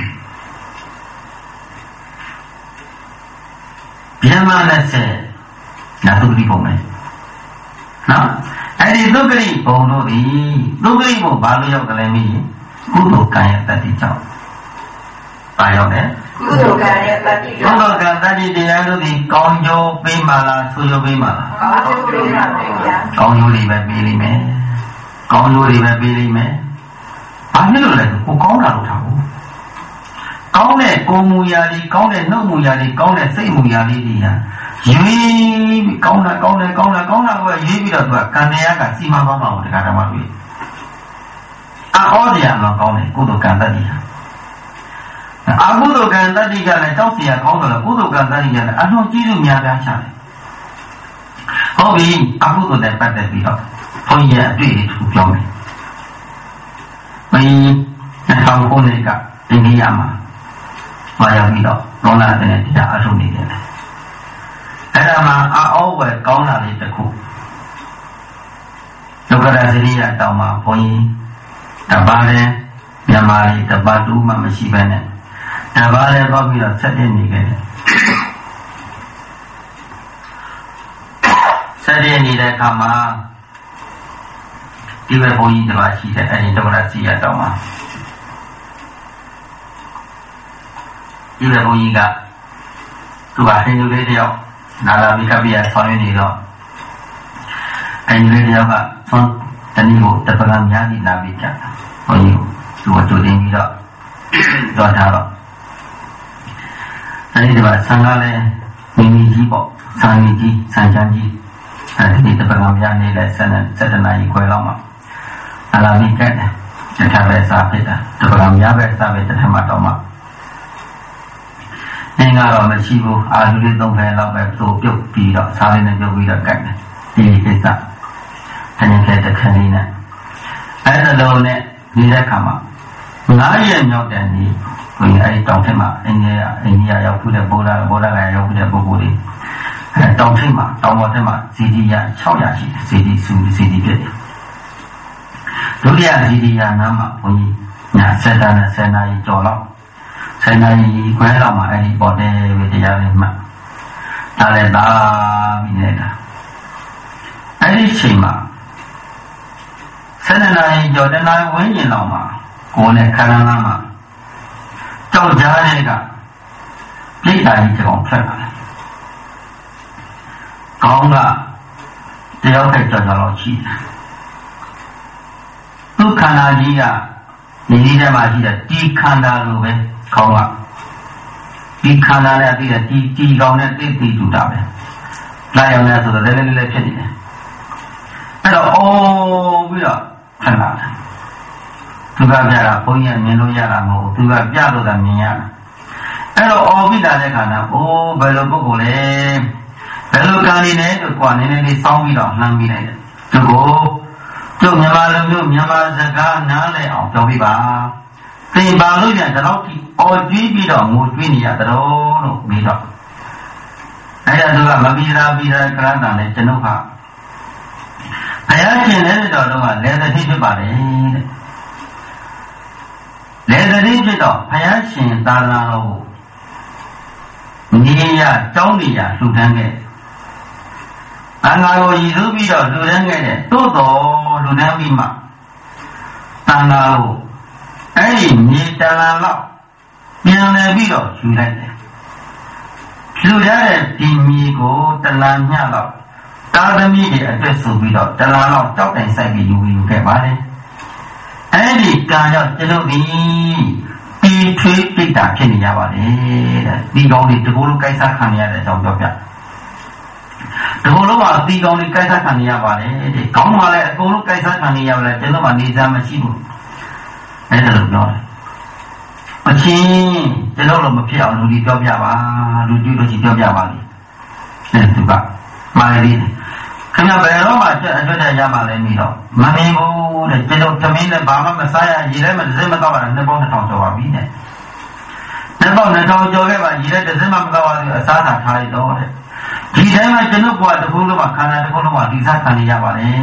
ဗျမ20နတ်သူတိပုံမယ်နော်အဲ့ဒီသုက္ကရိဘုံတို့ဒီသုက္ကရိဘုံဘာလို့ရောက်ကြလဲမင်းကုသိုလ်ကံရဲ့တတိကြောင့်ပါရောက်တယ်ကုသိုလ်ကံရဲ့တတိကုသိုလ်ကံတတိတရားတို့ဒီကောင်းကျိုးပေးမှလားဆိုးကျိုးပေးမှလားကောင်းကျိုးပေးပါဗျာကောင်းကျိုးတွေပဲပေးလိမ့်မယ်ကောင်းကျိုးတွေပဲပေးလိမ့်မယ်ဘာဖြစ်လို့လဲကိုကောင်းတာလို့ထားဘူးကောင်းတဲ့ကိုယ်မူရာတွေကောင်းတဲ့နှုတ်မူရာတွေကောင်းတဲ့စိတ်မူရာတွေကြီးဟာရွေးပြီးကောင်းတာကိုရွေးပြီးတော့သူကကံတရားကစီမံသွားမှာကိုတရားဓမ္မတွေအော်တရားတော့ကောင်းတယ်ကုသိုလ်ကံတတိဟာအကုသိုလ်ကံတတိကလည်းတောက်เสียကောင်းတယ်လို့ကုသိုလ်ကံတတိကလည်းအလုံးကြီးစုများပြားချတယ်ဟုတ်ပြီအကုသိုလ်နဲ့ပတ်သက်ပြီးတော့ဘုန်းကြီးအတွေ့အကြုံပြောမယ်မင်း2000ခုနှစ်ကအိန္ဒိယမှာมาရောက်ပြီးတော့လောလာတဲ့တရားအထုတ်နေတယ်အဲ့ဒါမှအောဝယ်ကောင်းတာလေးတစ်ခုဒုက္ခရစရိယတောင်မှာဘုန်းကြီးတပါးနဲ့မြန်မာလေးတပါးတူမှမရှိဘဲနဲ့တပါးလည်းပေါက်ပြီးတော့ဆက်တင်နေခဲ့တယ်ဆက်တင်နေတဲ့အခါမှာဒီဘက်ဘုန်းကြီးတပါးရှိတယ်အဲ့ဒီဒုက္ခရစရိယတောင်မှာဒီဘက်ဘုန်းကြီးကသူကဟိန္ဒူလေးတယောက်နာလာမိကပိယဆောင်းရနေတော့ဟိန္ဒူလေးတယောက်ကသွန်တနည်းကိုတပကံများပြီးလာပြီးကြတာဘုန်းကြီးသူကကြိုတင်ပြီးတော့တော့ထားတော့အဲဒီကဆံကလည်းမိမိကြီးပေါ့ဆံကြီးဆံချမ်းကြီးအဲဒီတပကံများနေလဲ7နာရီခွဲလောက်မှအလာမိကတထပဲစားဖြစ်တာတပကံများပဲစားပဲတထမှတော့မှနေကတော့မရှိဘူးအာလူလေး3ဖယ်လောက်ပဲသူ့ပြုတ်ပြီးတော့စားလေးနဲ့ပြုတ်ပြီးတော့ကတ်တယ်ဒီကိစ္စတနည်းတဲ့ခဏလေးနဲ့အဲ့ဒါလုံးနဲ့နေတဲ့ခါမှာ9ရက်မြောက်တဲ့နေ့ကိုအဲ့တောင်ထက်မှာအိန္ဒိယရောက်ပြီးတဲ့ဗုဒ္ဓဂယာရောက်ပြီးတဲ့ပုဂ္ဂိုလ်တွေအဲ့တောင်ထက်မှာတောင်ပေါ်ထက်မှာစီဒီရ600ရှိတယ်စီဒီဖြစ်တယ်ဒုတိယစီဒီရနားမှာဘုန်းကြီးည7:00နဲ့10:00နာရီကျော်လောက်10 နာရီခွဲလောက်မှအဲ့ဒီပေါ်တယ်ဝိတရားလေးမှဒါလည်းသာပြီးနေတာအဲ့ဒီချိန်မှာ7 နာရီကျော်10 နာရီဝန်းကျင်လောက်မှာကိုယ်နဲ့ခန္ဓာနာမှာကြောက်ကြားတဲ့ကပြိတ္တာကြီးတစ်ကောင်ထွက်လာတယ်ကောင်းကတယောက်တည်းကြောက်ကြတော့ရှိတယ်သူခန္ဓာကြီးကနေထဲမှာရှိတဲ့ဒီခန္ဓာလိုပဲခေါင်းကဒီခန္ဓာနဲ့အတိအတီကောင်းနဲ့တိတ်တူတာပဲလာရောက်နေဆိုတော့လည်းလည်းဖြစ်နေတယ်အဲ့တော့အိုးပြီးတော့ခဏလာသူကပြတာဘုန်းကြီးမြင်လို့ရတာမဟုတ်သူကပြလို့သာမြင်ရတာအဲ့တော့အော်ပြီးတာတဲ့ခါကျအိုးဘယ်လိုပုဂ္ဂိုလ်လဲဘယ်လိုကံနေလဲဆိုကွာနည်းနည်းလေးစောင်းပြီးတော့လှမ်းပြီးလိုက်တယ်这个就မြန်မာလူမျိုးမြန်မာစကားနားလည်အောင်ပြောပြပါသင်ပါလို့ပြန်ဒီလောက်ထိအော်ကြွေးပြီးတော့ငိုကြွေးနေရတော့လို့ပြီးတော့အဲ့ဒါသူကမပြီးတာကရတာနဲ့ကျွန်ုပ်ဟာဘုရားရှင်လည်းတော်တော့လည်းသတိဖြစ်ပါတယ်တဲ့လည်းသတိဖြစ်တော့ဘုရားရှင်သာသနာတော်ကိုနေရတောင်းနေရလှူဒန်းခဲ့အင်္ဂါကိုရည်စူးပြီးတော့လှူဒန်းခဲ့တဲ့သို့တော်လှူဒန်းပြီးမှသံဃာကိုအဲ့ဒီမြေတလန်လောက်ပြန်လည်ပြီးတော့ယူလိုက်တယ်လှူဒန်းတဲ့ဒီမြေကိုတလန်ညလောက်တာသမီးတွေအတွက်ဆိုပြီးတော့တလန်လောက်တောက်တိုင်ဆိုင်ပြီးယူခဲ့ပါတယ်အဲ့ဒီကံကြောင့်ကျွန်တော်ဒီတီထွေးပိတ်တာဖြစ်နေရပါတယ်တဲ့ဒီကောင်းလေးတကူလုံးကိုက်စားခံရတဲ့အကြောင်းပြောပြတကူလုံးကဒီကောင်းလေးကိုက်စားခံရပါတယ်တဲ့ကောင်းမှလည်းအကုန်လုံးကိုက်စားခံရပါလေကျွန်တော်ကနေစားမရှိဘူးအဲ့ဒါလိုပြောတယ်အချင်းကျွန်တော်တို့မဖြစ်အောင်လူကြီးပြောပြပါလူကြီးတို့ကြီးပြောပြပါလေအဲ့သူကမာရီခင်ဗျာဘယ်တော့မှအတွက်တဲ့ရမှလည်းပြီးတော့မနေဘူးတဲ့ကျွန်တော်သမင်းနဲ့ဘာမှမစားရရေလည်းမတစ်စက်မတော့ပါနဲ့ပေါင်း2000ကျော်ပါပြီတဲ့ပေါင်း2000ကျော်ခဲ့ပါရေလည်းတစ်စက်မတော့ပါဘူးအစားသာထားလိုက်တော့တဲ့ဒီတိုင်းမှာကျွန်တော်ဘဝတစ်ခုလုံးမှာခန္ဓာတစ်ခုလုံးမှာဒီစားခံရပါတယ်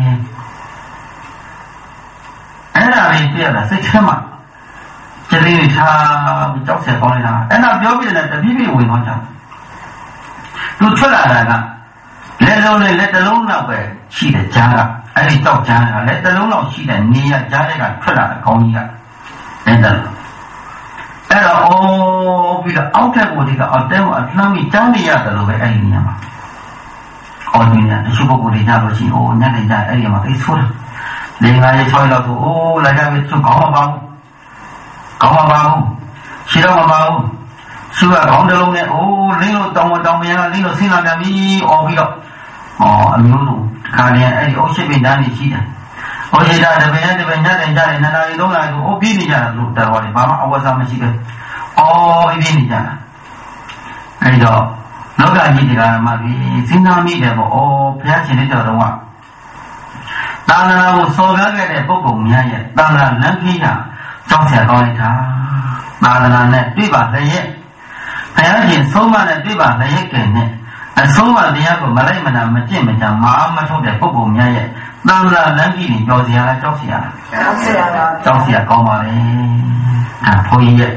အဲ့ဒါလေးပြရတာစိတ်ထဲမှာကျလေးထားပြီးကြောက်ဆက်ကောင်းနေတာအဲ့ဒါပြောပြတယ်တပြည့်ပြည့်ဝင်သွားကြသူထွက်လာတာကလက်လုံးနဲ့လက်တလုံးလောက်ပဲရှိတဲ့ကြားကအဲ့ဒီတောက်ကြားကလက်တလုံးလောက်ရှိတဲ့နေရကြားတဲ့ကထွက်လာတဲ့ကောင်းကြီးကအဲ့ဒါအဲ့တော့အော်ပြီးတော့အောက်ထက်ကိုဒီကအတဲကိုအလှမ်းပြီးကျန်းနေရတယ်လို့ပဲအဲ့ဒီနေရာမှာအော်ဒီနေရာတချို့ပုဂ္ဂိုလ်တွေကြလို့ရှိရင်အိုးညနေကျအဲ့ဒီမှာသိဆိုးတယ်လေငါရဲ့6လောက်ဆိုအိုးလာကြပြီသူကောင်းမပါဘူးကောင်းမပါဘူးရှိတော့မပါဘူးသူကခေါင်းတစ်လုံးနဲ့အိုးလင်းလို့တောင်းမရလင်းလို့ဆင်းလာပြန်ပြီအော်ပြီးတော့အမျိုးတို့ခါရင်အဲ့ဒီအုတ်ရှိပင်တန်းကြီးရှိတယ်။အုတ်ရှိတာတပင်နဲ့တပင်ညတဲ့ညတဲ့နှစ်နာရီသုံးနာရီကိုပြည့်နေကြတာလို့တော်တယ်ဘာမှအဝတ်စားမရှိဘူး။အော်ပြည့်နေကြတာ။အဲ့တော့လောကကြီးတရားမှပြီးစဉ်းစားမိတယ်ပေါ့။အော်ဘုရားရှင်လက်တော်ကသာသနာကိုစော်ကားခဲ့တဲ့ပုဂ္ဂိုလ်များရဲ့သာသနာလမ်းကြီးကကြောက်ဆက်ကောင်းလိုက်တာ။သာသနာနဲ့တွေ့ပါတဲ့ရဲ့ဘုရားရှင်ဆုံးမနဲ့တွေ့ပါတဲ့ရဲ့ကဲနဲ့အဆုံးမတရားကိုမလိုက်မနာမကျင့်မကြမအားမထုတ်တဲ့ပုဂ္ဂိုလ်များရဲ့သံဃာလမ်းကြီးတွေကြောက်စရာလားကြောက်စရာလားကြောက်စရာကောင်းပါလေဒါဘုန်းကြီးရဲ့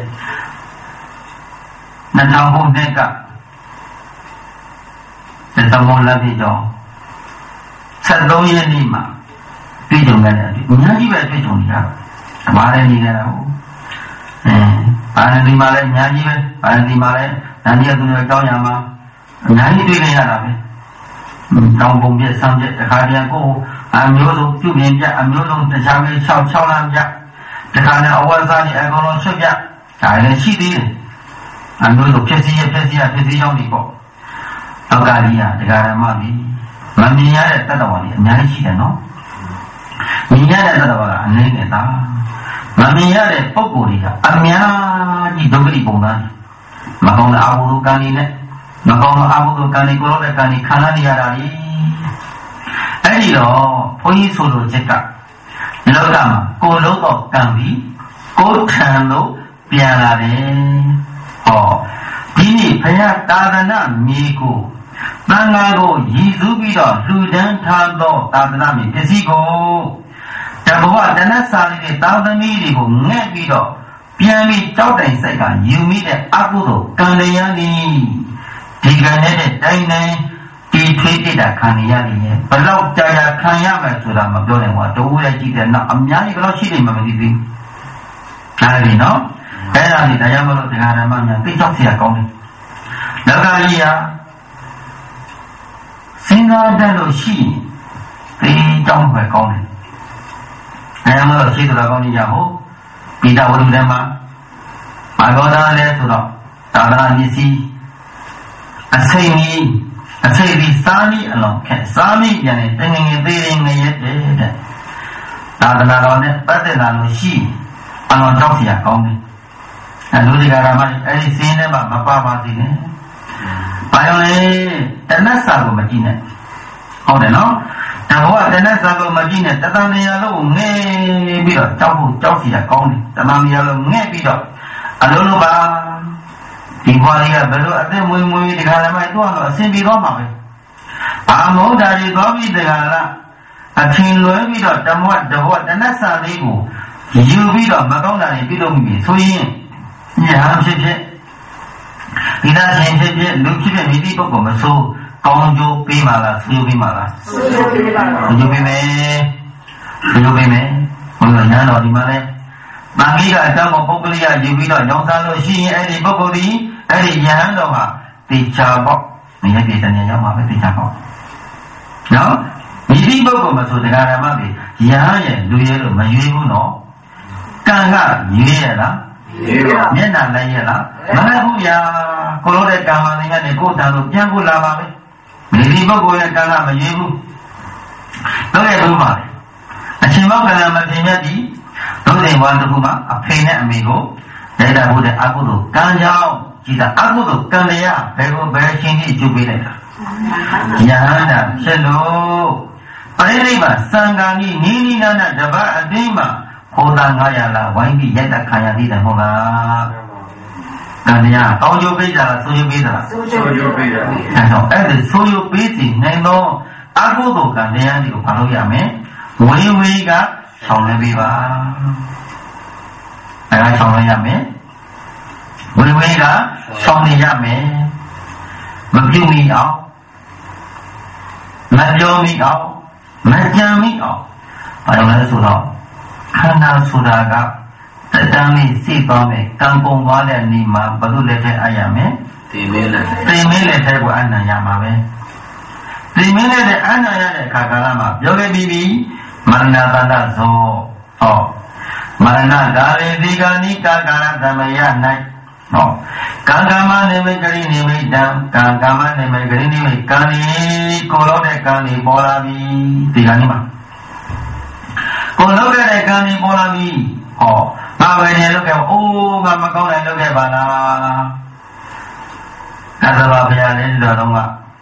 2000ခုနှစ်ကသမုံလက်ပြီးတော့73ရက်နေ့မှာပြည်ကြုံခဲ့တယ်အများကြီးပဲပြည်ကြုံနေတာဘာလဲနေကြတာဟုတ်ဘာလဲဒီမှာလဲအများကြီးပဲဘာလဲဒီမှာလဲတန်ကြီးသူတွေကြောင်းရမှာအများကြီးတွေ့နေရတာပဲတောင်းပုံပြဆမ်းပြတခါတည်းကိုအမျိုးစုပြုပြင်ပြအမျိုးစုတခြားပဲ6လမ်းပြတခါနဲ့အဝတ်စားကြီးအကုန်လုံးဆွပြဒါလည်းရှိသေးတယ်အမျိုးစုဖြစ်စီကြောင်းနေပေါ့လောကကြီးကတရားဓမ္မကြီးမမြင်ရတဲ့တတ္တဝါတွေအများကြီးရှိတယ်နော်မြင်ရတဲ့တတ္တဝါကအနည်းငယ်သားမမြင်ရတဲ့ပုဂ္ဂိုလ်တွေကအများကြီးဒုက္ခတိပုံသားမကောင်းတဲ့အဘုဒ္ဓကံတွေနဲ့မကောင်းတဲ့အဘုဒ္ဓကံတွေကိုရောတဲ့ကံတွေခံရရတာလေအဲ့ဒီတော့ဘုန်းကြီးဆိုလိုချက်ကဒီလောကမှာကိုယ်လုံးတော့ကံပြီးကိုယ်ထံလို့ပြန်လာတယ်ဟောဒီနေ့ဘုရားသာသနာမြေကိုသံဃာကိုရည်စူးပြီးတော့လှူဒန်းထားသောသာသနာမြေပစ္စည်းကိုတဘောတနတ်စာလေးတွေသာသမီတွေကိုငဲ့ပြီးတော့ပြန်ပြီးတောက်တိုင်စိတ်ကယူမိတဲ့အကုသိုလ်ကံတရားဤဒီကံနဲ့တိုင်းတိုင်းဒီထွေးတိတာခံရရတယ်ဘလောက်ကြာခံရမယ်ဆိုတာမပြောနိုင်ဘူးတူလည်းကြည့်တယ်နော်အများကြီးဘလောက်ရှိနေမှမသိဘူးဒါလည်းနော်အဲ့ဒါဒီတရားမလို့တရားဓမ္မများသိတော့ဆရာကောင်းတယ်လောကကြီးဟာစဉ်းစားတတ်လို့ရှိရင်ဒီတောင်းပဲကောင်းတယ်တရားမလို့ရှိတော်ကောင်းကြီးရဟုတ်ပိဋကဝတ္ထုထဲမှာဘာတော်သားလဲဆိုတော့သာသနာပစ္စည်းအစိမ့်ဒီစားမိအလုံးခက်စားမိပြန်နေတငငယ်သေးသေးငရဲတဲ့သာသနာတော်နဲ့ပတ်သက်လာလို့ရှိအလုံးကြောက်စရာကောင်းတယ်အဲလူတွေကဓမ္မအဲ့ဒီစင်းထဲမှာမပါပါသေးနဲ့ဘာလို့လဲတဏှတ်စာကိုမကြည့်နဲ့ဟုတ်တယ်နော်တဘောတနက်စာလုံးမကြည့်နဲ့တတန်နေရလို့ငဲပြီးတော့ကြောက်စီရကောင်းတယ်တမန်နေရလို့ငဲပြီးတော့အလုံးလုံးပါဒီဘွားလေးကဘယ်လိုအသက်မွေးဒီခါလည်းမတော့အဆင်ပြေတော့မှာပဲဘာမဟုတ်တာတွေတော့ပြီးတခါလားအထင်လွဲပြီးတော့တဘောတနက်စာလေးကိုယူပြီးတော့မကောင်းတာတွေပြုလုပ်မိဆိုရင်ညာဖြစ်ဒီသားချင်းဖြစ်လူဖြစ်မိသည့်ပုဂ္ဂိုလ်မဆိုးကောင်းကျိုးပေးပါလားဆူပေးပါလားဆူပေးပါပါဆူပေးမယ်ဘုရားညာတော်ဒီမှာလဲမင်္ဂလိကအကြောင်းကိုပုဂ္ဂလိကယူပြီးတော့ရောင်းစားလို့ရှိရင်အဲ့ဒီပုဂ္ဂိုလ်ဒီအဲ့ဒီယဟန်တော်ဟာတေချာပေါ့မင်းရဲ့တဏှာရောက်မှာပဲတေချာပေါ့နော်မိသည့်ပုဂ္ဂိုလ်မဆိုတရားဓမ္မတွေယဟန်ရဲ့လူရဲလို့မရွေးဘူးနော်ကံကရွေးရလားမျက်နှာလိုက်ရလားမဟုတ်ဘူးဗျာကိုလိုတဲ့ကံမှန်နေနဲ့ကိုယ်တန်လို့ပြန်ဖို့လာပါပဲဒီပုဂ္ဂိုလ်ရဲ့ကံကမရွေးဘူးတော့ရဘူးပါအချိန်မောက်ကံမတင်ရသည်တို့တဲ့ဘဝတစ်ခုမှာအဖေနဲ့အမေကိုလက်တာဟုတ်တဲ့အကုသိုလ်ကံကြောင့်ကြည်တာအကုသိုလ်ကံတရားဘယ်ရှင်ကြီးကျုပ်ပေးလိုက်တာယဟန္တာဖြစ်လို့ပရိနိဗ္ဗာန်စံဃာကြီးနီးနီးနားနားတပတ်အသိမှာခေါ်တာ900လားဝိုင်းပြီးရိုက်တာခံရသေးတယ်မဟုတ်လားကံတရားတောင်းကျိုးပေးကြလားဆိုးကျိုးပေးကြလားဆိုးကျိုးပေးတာအဲတော့အဲ့ဒီဆိုးကျိုးပေးစီနိုင်တော့အကုသိုလ်ကံတရားတွေကိုဘာလို့ရမလဲဝေဝေကဆောင်လဲပေးပါအဲဒါဆောင်လဲရမယ်ဝေဝေကဆောင်နေရမယ်မပြုမိအောင်မပြောမိအောင်မကြံမိအောင်ဘာလို့လဲဆိုတော့ခန္ဓာဆိုတာကတတန်းလေးစိတ်သွားမယ်ကံပုံသွားတဲ့နေမှာဘယ်လိုလဲတဲ့အရမယ်သိမင်းလည်းတဲ့ကိုအနံ့ရမှာပဲသိမင်းလည်းတဲ့အနံ့ရတဲ့အခါကာလမှာပြောခဲ့ပြီးမရဏတတဇောဟောမရဏကာရေဒီကာနိကာကာရသမယ၌ဟောကံကမနိမိတ်ဂရိနိမိတ်တံကံမနိမိတ်ဂရိနိမိတ်ကံဤကိုလို့တဲ့ကံဤပေါ်လာပြီဒီကနေ့မှာကိုလို့တဲ့ကံဤပေါ်လာပြီဟောငါပဲနေလို့ကဲအိုးငါမကောင်းတယ်လို့ခဲ့ပါလားအဲ့ဒါပါဗျာလေတော်တော်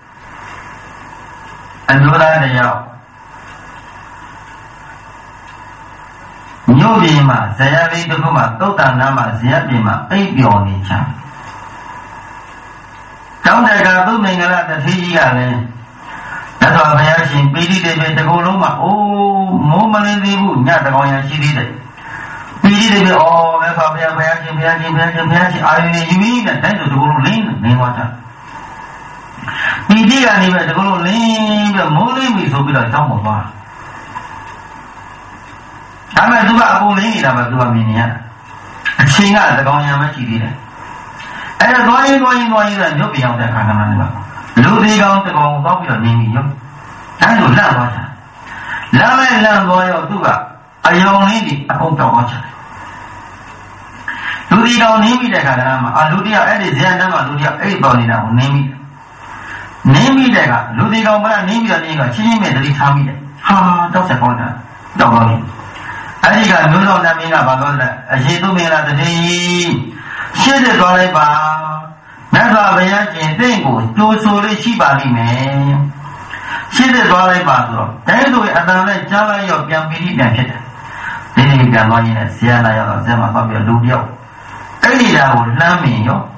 ကအညိုသားတယောက်မြို့ပြည်မှာဇယလေးတစ်ခုမှာသုတ်တန်နာမှာဇယပြည်မှာအိပ်ပျော်နေချာတောင်းတကသုမင်္ဂလတတိကြီးကလည်းတတော်ဘုရားရှင်ပိဋိတေပေတကူလုံးမှာအိုးမိုးမလင်းသေးဘူးညတကောင်ရရှိသေးတယ်ပိဋိတေပေဩမဲဖာဘုရားရှင်အာရုံနဲ့ယူပြီးတဲ့တိုင်းဆိုတကူလုံးလင်းနေသွားတာပိဋိကနေပဲတကူလုံးလင်းပြီးမိုးလင်းပြီဆိုပြီးတော့တောင်းပေါ်သွားဒါမှသူကအကုန်လင်းနေတာပဲသူကမြင်နေရအချိန်ကသကောင်ရံမရှိသေးတယ်အဲ့တော့သွားရင်မြို့ပြောင်းတဲ့ခါကမှလည်းလူသေးကောင်တကောင်တော့ပြီးတော့နေပြီရောအဲ့လိုလန့်သွားချာလန့်သွားရောသူကအယုံလေးတွေအကုန်ပြောင်းသွားချာလူသေးကောင်နေပြီတဲ့ခါကမှလူတယောက်အဲ့ဒီဇန်တန်းမှာလူတယောက်အဲ့ပေါ်နေတာကိုနေပြီတဲ့ကလူသေးကောင်ကနေပြီးတော့နေကချင်းမဲ့တတိထားမိတယ်ဟာတော့ဆက်ကောင်းတာတော့ကောင်းပြီအဲ့ဒီကမျိုးတော်နာမည်ကဘာလို့လဲအရှိသူမင်္ဂလာတတိရှင်းတဲ့သွားလိုက်ပါမြတ်စွာဘုရားရှင်တင့်ကိုကြိုးဆိုလေးရှိပါလိမ့်မယ်ရှင်းတဲ့သွားလိုက်ပါဆိုတော့တိုင်းဆိုအတန်နဲ့ကြားလိုက်ရောပြန်ပြီးပြန်ဖြစ်တယ်ဒီနေ့ကံသွားရင်လည်းဆရာလာရောက်တော့ဆရာမဖတ်ပြီးလူတယောက်အဲ့ဒီဓာတ်ကိုလှမ်းမြင်ရော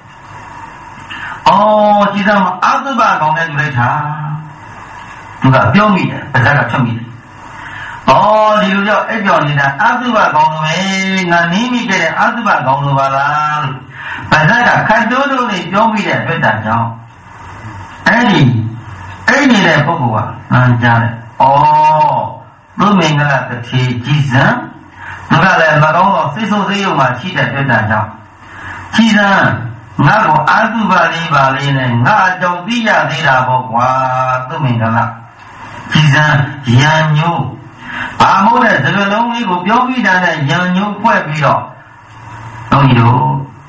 ကြည်သားမအသုဘကောင်းတဲ့လူလိုက်တာသူကပြောမိတယ်ပါးစပ်ကဖြတ်မိတယ်ဒီလိုကြောင့်အဲ့ပြောနေတာအသုဘကောင်းလို့ပဲငါနီးမိခဲ့တဲ့အသုဘကောင်းလို့ပါလားလို့ပါဇက်ကခတ်တိုးတိုးလေးပြောမိတဲ့အတွက်တာကြောင့်အဲ့နေတဲ့ပုဂ္ဂိုလ်ကငါကြားတယ်ဘုမင်္ဂလာတတိကြည်စံသူကလည်းမကောင်းတော့စိတ်ဆိုးစိတ်ယုံမှရှိတဲ့အတွက်တာကြောင့်ကြည်စံငါ့ကိုအသုဘလေးပါလေးနဲ့ငါအကြောင်းသိရသေးတာပေါ့ကွာသူမင်္ဂလာကြည်စံရံညို့ဘာမို့လဲစကလုံးလေးကိုပြောပြီးတာနဲ့ရံညိုးဖွဲ့ပြီးတော့တော်ကြီးတို့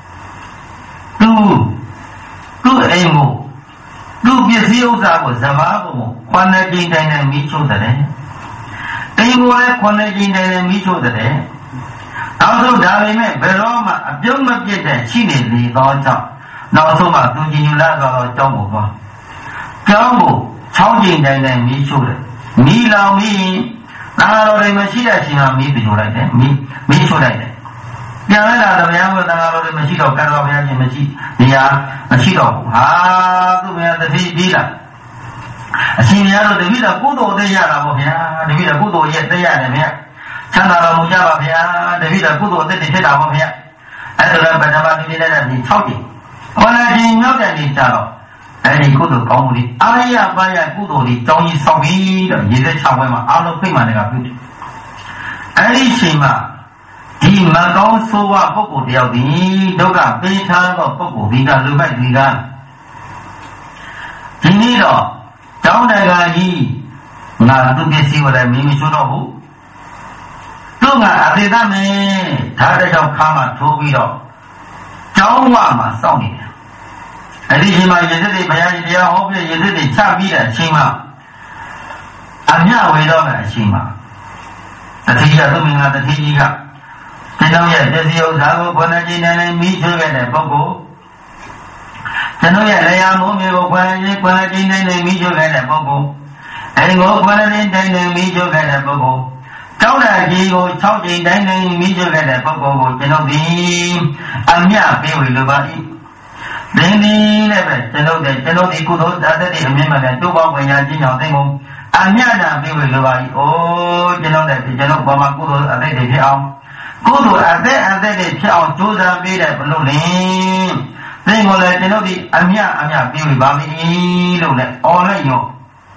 သူ့အိမ်ကိုသူ့ပစ္စည်းဥစ္စာကိုဇမားကိုခွန်နေကြိမ်တိုင်းနဲ့မိချို့တယ်အိမ်ကိုလည်းခွန်နေကြိမ်တိုင်းနဲ့မိချို့တယ်နောက်ဆုံးဒါပေမဲ့ဘယ်တော့မှအပြုံးမပြစ်တဲ့ရှိနေလေတော့ကြောင့်နောက်ဆုံးမှသူကြီးယူလာတော့ကျောင်းကိုသွားကျောင်းကို6ကြိမ်တိုင်းနဲ့မိချို့တယ်မီးလောင်ပြီးသံဃာတော်တွေမရှိတဲ့အချိန်မှာမီးတကြိုလိုက်တယ်မီးချို့လိုက်တယ်ပြန်လာတော့ဘုရားကသံဃာတော်တွေမရှိတော့ကံတော်ဘုရားရှင်မရှိနေရာမရှိတော့ဘူးဟာသူ့ဘုရားတတိပြီးလာအရှင်ဘုရားတို့တပည့်တော်ကုသိုလ်တရားရတာပေါ့ဗျာတပည့်တော်ကုသိုလ်ရဲ့တရားရတယ်ဗျာချမ်းသာတော်မူကြပါဗျာတပည့်တော်ကုသိုလ်အသက်ဖြစ်တာပေါ့ဗျာအဲ့ဒါလည်းပထမဒီနေ့လည်းဒီ6ကြိမ်ခေါ်လာခြင်းမြောက်တဲ့နေ့ကျတော့အဲ့ဒီကုသိုလ်ကောင်းမှုတွေအာရပါရကုသိုလ်တွေကြောင်းကြီးဆောက်ပြီးတော့ရေသက်6ပွဲမှာအားလုံးဖိတ်မှန်တယ်ကပြုတယ်အဲ့ဒီအချိန်မှာဒီမကောင်းဆိုးဝါးပုဂ္ဂိုလ်တယောက်ဒီဒုက္ခပေးထားသောပုဂ္ဂိုလ်ဒီကလူမိုက်ဒီကဒီနေ့တော့ကျောင်းတရားကြီးငါသူပစ္စည်းဝယ်မင်းမရှိတော့ဘူးသူကအသေးသားမင်းဒါတကြောင့်ခါမှထိုးပြီးတော့ကျောင်းဝမှာစောင့်နေတယ်အဲ့ဒီအချိန်မှာရေစစ်တွေဘုရားကြီးတရားဟောပြီးရေစစ်တွေချပြီးတဲ့အချိန်မှာအမြဝေတော့တဲ့အချိန်မှာတတိယသူမင်္ဂလာတတိကြီးကကျွန်တော်ရဲ့ပစ္စည်းဥစ္စာကိုခွန်ကြီးနဲ့မိချွေခဲ့တဲ့ပုဂ္ဂိုလ်ကျွန်တော်ရဲ့လေယာမိုးမျိုးကိုခွန်ကြီးနဲ့မိချွေခဲ့တဲ့ပုဂ္ဂိုလ်အဲဒီကိုခွန်ကြီးနဲ့မိချွေခဲ့တဲ့ပုဂ္ဂိုလ်ကျောင်းသားကြီးကို6ကြိမ်တိုင်းနဲ့မိချွေခဲ့တဲ့ပုဂ္ဂိုလ်ကိုကျွန်တော်ဒီအမြပေးဝေလိုပါ၏ဒင်းဒီလည်းပဲကျွန်တော်ဒီကုသိုလ်သတ္တိအမြင့်မှန်တဲ့တိုးပေါင်းပညာကျင့်ကြောင့်သိကုန်အမြနာပေးဝေလိုပါ၏အိုးကျွန်တော်ပေါ်မှာကုသိုလ်အသိတွေဖြစ်အောင်ကုသိုလ်အသက်တွေဖြစ်အောင်ကြိုးစားပေးတဲ့ဘလို့လဲသိကိုလည်းကျွန်တော်ဒီအမြပြီးပြီပါပြီလို့လည်းအော်လိုက်ရော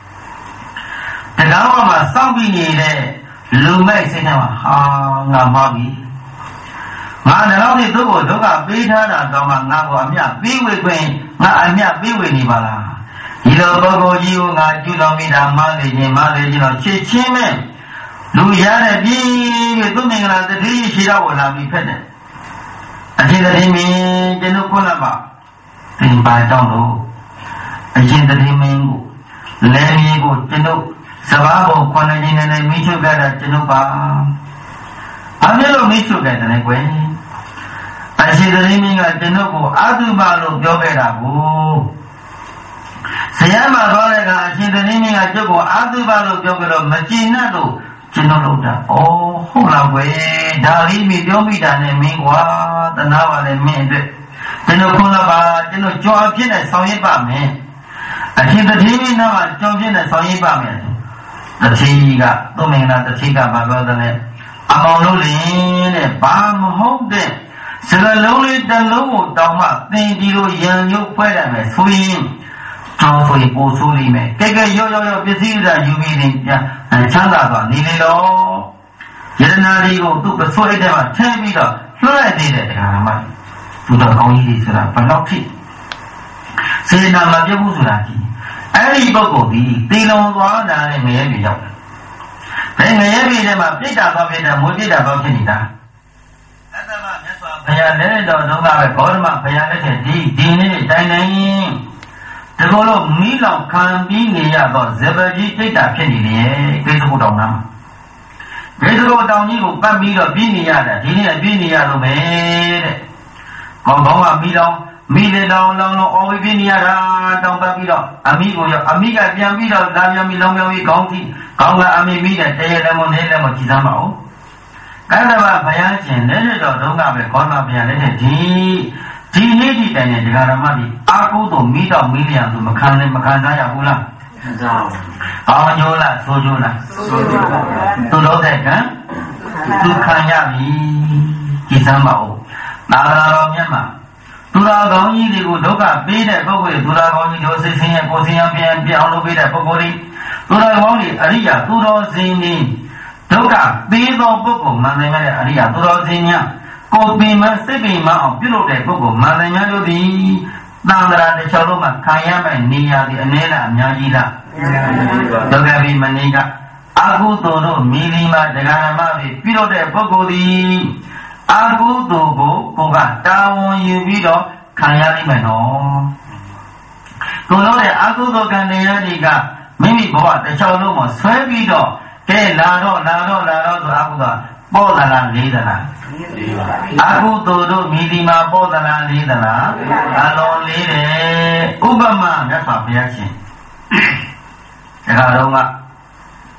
တရားတော်မှာစောင့်ပြီးနေတဲ့လူမိုက်စိတ်ထဲမှာဟာငါမှားပြီငါတော့ဒီသူ့ကိုဒုက္ခပေးထားတာတော့မှငါ့ကိုအမြပြီးဝေခွင့်ငါအမြပြီးဝေနေပါလားဒီလိုပုဂ္ဂိုလ်ကြီးကိုငါကျူတော်မိတာမှားလေခြင်းတော့ချစ်ချင်းမဲ့လူရတဲ့ပြည်သူမင်္ဂလာတတိရှိတော့ဝင်လာပြီးဖက်တယ်အရှင်တတိမင်းကျွန်တော်ခုနကသင်ပါကြောင်းလို့အရှင်တတိမင်းကိုလဲမင်းကိုကျွန်တော်စဘာကိုခွန်ကြီးနဲ့မိချုပ်ခဲ့တာကျွန်တော်ပါအမေလို့မိချုပ်ခဲ့တယ်ကွယ်အရှင်တတိမင်းကကျွန်တော်ကိုအာသုဘလို့ပြောခဲ့တာကိုဆရာမတော်လည်းကအရှင်တတိမင်းကကျုပ်ကိုအာသုဘလို့ပြောကြတော့မကြည်နဲ့လို့ကျွန်တော်တို့တာဟုတ်လားကွယ်ဒါလေးမိပြောမိတာနဲ့မင်းကွာတနာပါလေမင်းအတွက်ကျွန်တော်ခုနကကျွန်တော်ကြော်အဖြစ်နဲ့ဆောင်ရွက်ပါမယ်အရှင်တတိမင်းကကြော်ဖြစ်နဲ့ဆောင်ရွက်ပါမယ်တတိကသူ့မင်္ဂလာတတိကဘာပြောတယ်လဲအမောင်လို့လင်းတဲ့ဘာမဟုတ်တဲ့စကလုံးလေးတစ်လုံးကိုတောင်းမှသင်ဒီလိုရံရုပ်ဖွဲ့ရမယ်ဆိုရင်တောင်းဆိုပို့ဆိုလိမ့်မယ်ကဲရောပစ္စည်းဥစ္စာယူပြီးနေချမ်းသာသွားနေလေတော့ယတနာလေးကိုသူ့ပစိုးအိတ်ထဲမှာထည့်ပြီးတော့လွှဲလိုက်သေးတယ်တရားဓမ္မသူတော်ကောင်းကြီးဆိုတာဘယ်တော့ဖြစ်စေနာမပြုတ်ဘူးဆိုတာကြီးအဲ့ဒီပုဂ္ဂိုလ်ဒီတေလုံးသွားတာနဲ့ငရဲပြေရောက်တယ်ဘယ်ငရဲပြေထဲမှာပြိတ္တာသွားဖြစ်တယ်မွေးပြိတ္တာသွားဖြစ်နေတာအတ္တမမြတ်စွာဘုရားလက်တော်ဒုက္ခပဲဂေါတမဘုရားလက်ထက်ဒီနေ့တိုင်ဒီလိုလို့မိလောင်ခံပြီးနေရတော့ဇဗကြီးစိတ်တာဖြစ်နေလေကိစ္စကိုတောင်းတာကိစ္စကိုတောင်းကြီးကိုပတ်ပြီးတော့ပြီးနေရတယ်ဒီနေ့ပြီးနေရလို့ပဲတဲ့ကောင်းကမိလေတောင်းအော်ပြီးပြီးနေရတာတောင်းပတ်ပြီးတော့အမိကိုရောအမိကပြန်ပြီးတော့လာပြန်ပြီးလောင်ပြောင်းပြီးကောင်းကအမိမိတဲ့တရေလည်းမနေလည်းမကြည်သမ်းပါဘူးကန္တဗဘုရားရှင်လည်းတော့ဒုက္ခပဲခေါင်းမဘုရားလည်းဒီနေ့ဒီတိုင်နဲ့ဒကာရမကြီးအာကုသို့မိတော့မိလျံသူမခံစားရဘူးလားခံစားပါဘူးအောင်ကျိုးလားဆိုးကျိုးလားဆိုးကျိုးပါသူတို့တဲ့ကံသူခံရပြီကြည်စမ်းပါဦးသာသနာတော်မြတ်မှာသူတော်ကောင်းကြီးတွေကိုဒုက္ခပေးတဲ့ပုဂ္ဂိုလ်သူတော်ကောင်းကြီးတို့စိတ်ဆင်းရဲကိုယ်ဆင်းရဲပြန်အောင်လုပ်ပေးတဲ့ပုဂ္ဂိုလ်တွေသူတော်ကောင်းတွေအရိယာသူတော်စင်တွေဒုက္ခပေးသောပုဂ္ဂိုလ်မှန်တယ်မဲ့အရိယာသူတော်စင်များကိုယ်ပင်မစိတ်ပင်မအောင်ပြုလုပ်တဲ့ပုဂ္ဂိုလ်မှန်တယ်များတို့သည်သံဃာတစ်ချောင်းလုံးမှာခံရမယ့်နေရာဒီအနည်းလားအများကြီးလားဒုက္ခပြီးမနေကအကုသိုလ်တို့မိလီမှာဒကာရမတွေပြုလုပ်တဲ့ပုဂ္ဂိုလ်သည်အကုသိုလ်ကိုကတာဝန်ယူပြီးတော့ခံရလိမ့်မယ်နော်ကိုယ်တို့ရဲ့အကုသိုလ်ကံတရားတွေကမိမိဘဝတစ်ချောင်းလုံးမှာဆွဲပြီးတော့ကဲလာတော့ဆိုအကုသိုလ်ပေါ်သလားလေးသလားအကုသိုလ်တို့မိဒီမှာပေါ်သလားလေးသလားအလုံးလေးတယ်ဥပမာမြတ်စွာဘုရားရှင်ဒါကတော့က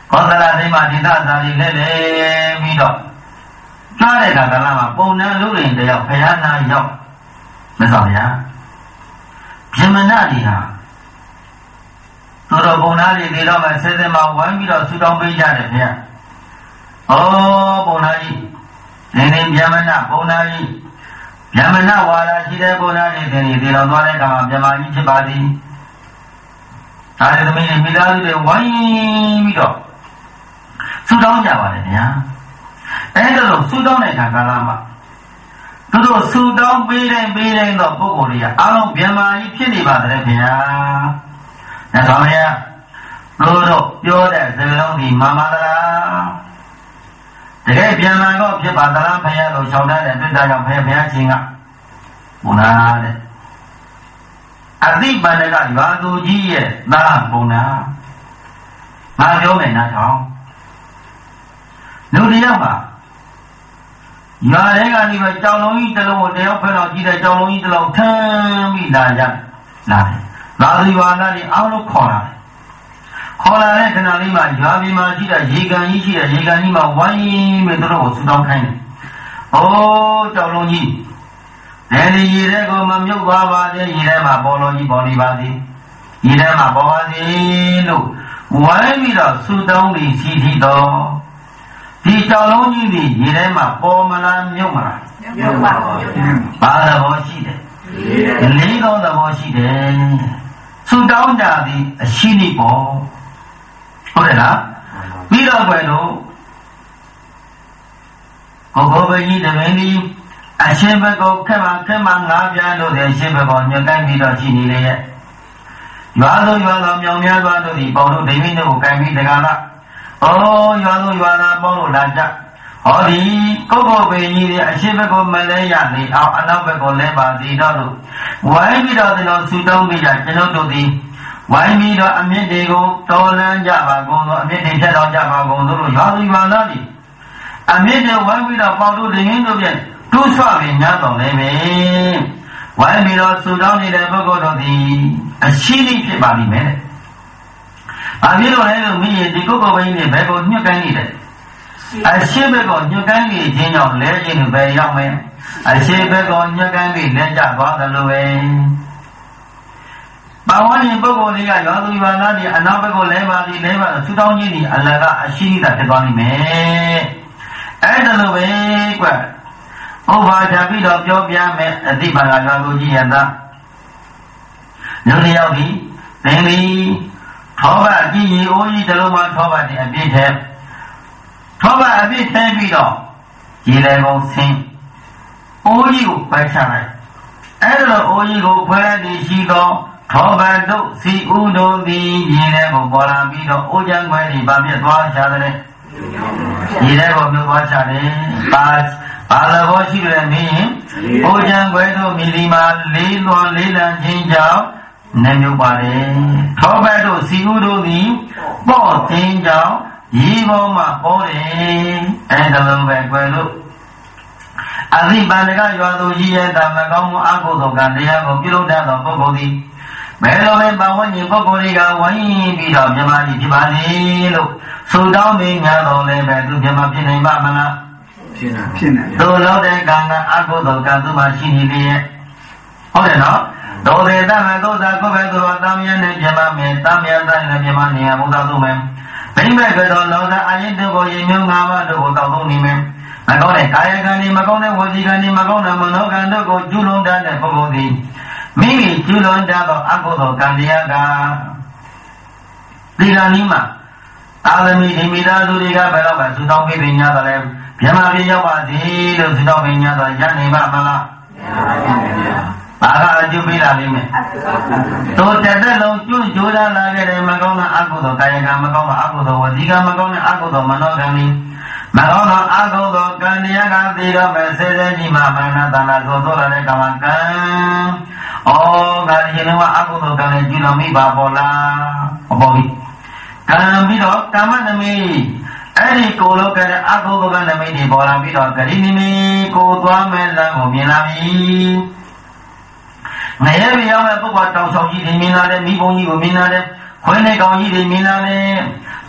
ကောသလဒိမဒေသသာလီလဲလဲပြီးတော့ကြွားတဲ့ကာလမှာပုံနှံလူတွေတယောက်ဖယားနာရောက်မဆောင်ရပြမနာကြီးဟာသူတို့ပုံနာကြီးဒီတော့မှဆဲဆဲမှာဝိုင်းပြီးတော့ဆူတောင်းပေးကြတယ်ဗျာ။ဩပုံနာကြီးနေနေပြမနာပုံနာကြီးပြမနာဝါဒရှိတဲ့ပုံနာကြီးဒီတော့သွားတဲ့အခါမှာပြမကြီးဖြစ်ပါသည်။ဒါလည်းသမီးတွေမိသားစုတွေဝိုင်းပြီးတော့ဆူတောင်းကြပါတယ်ဗျာ။အဲဒါလို့ဆူတောင်းတဲ့အခါကာလမှာသူတို့ဆူတောင်းပေးတိုင်းတော့ပုဂ္ဂိုလ်တွေကအားလုံးပြမကြီးဖြစ်နေပါတယ်ဗျာ။ဒါဆိုရင်တို့ပြောတဲ့စကားလုံးဒီမာမသလားတကယ်ပြန်လာတော့ဖြစ်ပါသလားဖယားလို့ရှောင်တတ်တဲ့တွေ့တာကြောင့်ဖယားချင်းကဘုရားတဲ့အသိပန္နကရွာသူကြီးရဲ့သားဘုရားငါပြောမယ်နားထောင်လူတယောက်ပါရွာထဲကနေပဲကြောင်လုံးကြီးတစ်လုံးကိုတယောက်ဖက်တော့ကြီးတဲ့ကြောင်လုံးကြီးတစ်လုံးထမ်းပြီးလာကြလာတယ်လာဒီဝါနာတွေအားလုံးခေါ်လာတယ်ခေါ်လာတဲ့ခဏလေးမှာရွာပြည်မှာရှိတဲ့ရေကန်ကြီးရှိတဲ့ရေကန်ကြီးမှာဝိုင်းပြီးသူတို့ကိုဆူတောင်းခိုင်းတယ်။အိုးကြောင်လုံးကြီးအဲဒီရေထဲကိုမမြုပ်သွားပါနဲ့ရေထဲမှာပေါ်လုံးကြီးပေါ်နေပါသည်။ရေထဲမှာပေါ်ပါစေလို့ဝိုင်းပြီးတော့ဆူတောင်းပြီးရှိသီတော့ဒီကြောင်လုံးကြီးဒီရေထဲမှာပေါ်မလားမြုပ်မလားမြုပ်ပါဘူး။ဘာသဘောရှိတယ်။လေးသောသဘောရှိတယ်။ဆူတောင်းကြသည်အရှိနေပေါ်ဟုတ်တယ်လားပြီးတော့ပဲတော့ကိုဘကြီးတမင်းကြီးအရှင်ဘကောခက်မှငါးပြားလို့တဲ့အရှင်ဘကောညှိုက်ပြီးတော့ရှိနေလေရဲ့ရွာသောမြောင်များသွားတို့ဒီပေါတို့ဒိမင်းတို့ကိုကိုင်ပြီးတကလားဩရွာသားပေါတို့လာကြဟောဒီကိုဘကြီးရဲ့အရှင်ဘကောမလဲရနေအောင်အနောက်ဘကောလဲပါသေးတော့လို့ဝိုင်းပြီးတော့ဒီလိုဆူတောင်းပြီးကြကျွန်တော်တို့ဒီဝိုင်းပြီးတော့အမြင့်တွေကိုတော်လန်းကြပါကုန်သောအမြင့်တွေဖြတ်တော်ကြပါကုန်သောရွာသူရွာသားတွေအမြင့်တွေဝိုင်းပြီးတော့ပေါတို့ဒိမင်းတို့ပြန်တူးဆွပြီးညတော်လည်းပဲဝိုင်းပြီးတော့ဆူတောင်းနေတဲ့ပုဂ္ဂိုလ်တို့သည်အရှိလိဖြစ်ပါလိမ့်မယ်။ဘာဖြစ်လို့လဲလို့မိရင်ဒီကိုယ်ကိုယ်ပိုင်းနဲ့ဘယ်ကိုညှို့ကိုင်းနေတယ်။အရှိဘက်ကိုညှို့ကိုင်းနေခြင်းကြောင့်လဲခြင်းတွေပဲရောက်မယ်။အရှိဘက်ကိုညှို့ကိုင်းပြီးလဲကြသွားတယ်လို့ပဲ။ဘာဝရင်ပုဂ္ဂိုလ်တွေကရောသူရွာသားတွေအနောက်ဘက်ကိုလဲပါသည်လဲပါဆူတောင်းခြင်းဒီအလကအရှိတာဖြစ်သွားလိမ့်မယ်။အဲ့ဒါလိုပဲကွ။ဥပ္ပါဒပြီးတော့ပြောပြမယ်အတိပါကရွာသူကြီးရတာလူတယောက်ဒီသင်သည်ထောဘကြည်ရီအိုးကြီးတလုံးမှထောဘတဲ့အပြည့်ထဲထောဘအပြည့်ထဲပြီးတော့ရေလေကုန်ဆင်းအိုးကြီးကိုပိုက်ချလိုက်အဲ့ဒါလိုအိုးကြီးကိုခွဲပြီးရှိတော့ထောဘတို့စီဦးတို့သည်ရေလေကိုပေါ်လာပြီးတော့အိုးချမ်းခွဲပြီးဗာပြတ်သွားချတယ်ရေလေကိုပြုတ်သွားချတယ်ဘာသဘောရှိတယ်မင်းဘိုးချံခွဲတို့မိဒီမှာလေးလွန်လေးလံချင်းကြောင့်နေမြုပ်ပါတယ်ထောဘတ်တို့စီဦးတို့သည်ပေါ့တင်းကြောင့်ရေပေါ်မှာပေါ်တယ်အဲဒါလိုပဲခွဲလို့အသိပန္နကရွာသူကြီးရဲ့တာမကောင်းမှုအကုသိုလ်ကတရားကိုပြုလုပ်တတ်သောပုဂ္ဂိုလ်သည်ဘယ်လိုပဲပဝန်းကျင်ပုဂ္ဂိုလ်တွေကဝိုင်းပြီးတော့မြမကြီးဖြစ်ပါလေလို့ဆိုတောင်းပြီးများတော်လည်းပဲသူမြမဖြစ်နိုင်ပါမလားဖြစ်နေသို့လို့တဲ့ကံကအကုသိုလ်ကသူမှရှိနေလေရဲ့ဟုတ်တယ်နော်ဒုဒေတမသုသာကိုပဲသူတော်တာမြတ်နဲ့ပြမမယ်တာမြတ်တိုင်းနဲ့ပြမနေရဘုရားသူမယ်ဗိမဲ့ကတော့လောကအာယတုကိုရေမြုံ၅ပါးတို့ကိုတောက်သုံးနေမယ်မကောင်းတဲ့ကာယကံတွေမကောင်းတဲ့ဝစီကံတွေမကောင်းတဲ့မနောကံတို့ကိုကျူးလွန်တတ်တဲ့ပုဂ္ဂိုလ်သည်မိမိကျူးလွန်တတ်သောအကုသိုလ်ကံတရားကဒီကံนี้မှာအာသမီဒီမိသားစုတွေကဘယ်တော့မှသုတောင်းပေးနေကြတယ်လဲမြမပြေရောက်ပါစေလို့သုတောင်းပေးကြတော့ရနိုင်ပါမလားဘာကအကျိုးပေးလာလိမ့်မယ်တို့တဲ့လုံးကျွတ်ကြိုးစားလာခဲ့တယ်မကောင်းတဲ့အကုသိုလ်ကာယကံမကောင်းတဲ့အကုသိုလ်ဝစီကံမကောင်းတဲ့အကုသိုလ်မနောကံนี้မကောင်းတဲ့အကုသိုလ်ကံတရားကသိတော့မယ်ဆဲဆဲကြီးမှမာနတဏ္ဍဆိုသောလာတဲ့ကံကံဩငါဒီနေ့ကအကုသိုလ်ကံနဲ့ကျူးလွန်မိပါပေါ်လားမပေါ်ဘူးကံပြီးတော့ကာမနမိအဲ့ဒီကိုလောကတဲ့အကုသိုလ်ကနမိတ်တွေပေါ်လာပြီးတော့ဂရိနိမိကိုသွားမဲ့လမ်းကိုမြင်လာပြီငရဲပြရောက်တဲ့ပုဂ္ဂိုလ်တောင်ဆောင်ကြီးတွေမြင်လာတယ်မိဘုံကြီးကိုမြင်လာတယ်ခွေးနေကောင်ကြီးတွေမြင်လာတယ်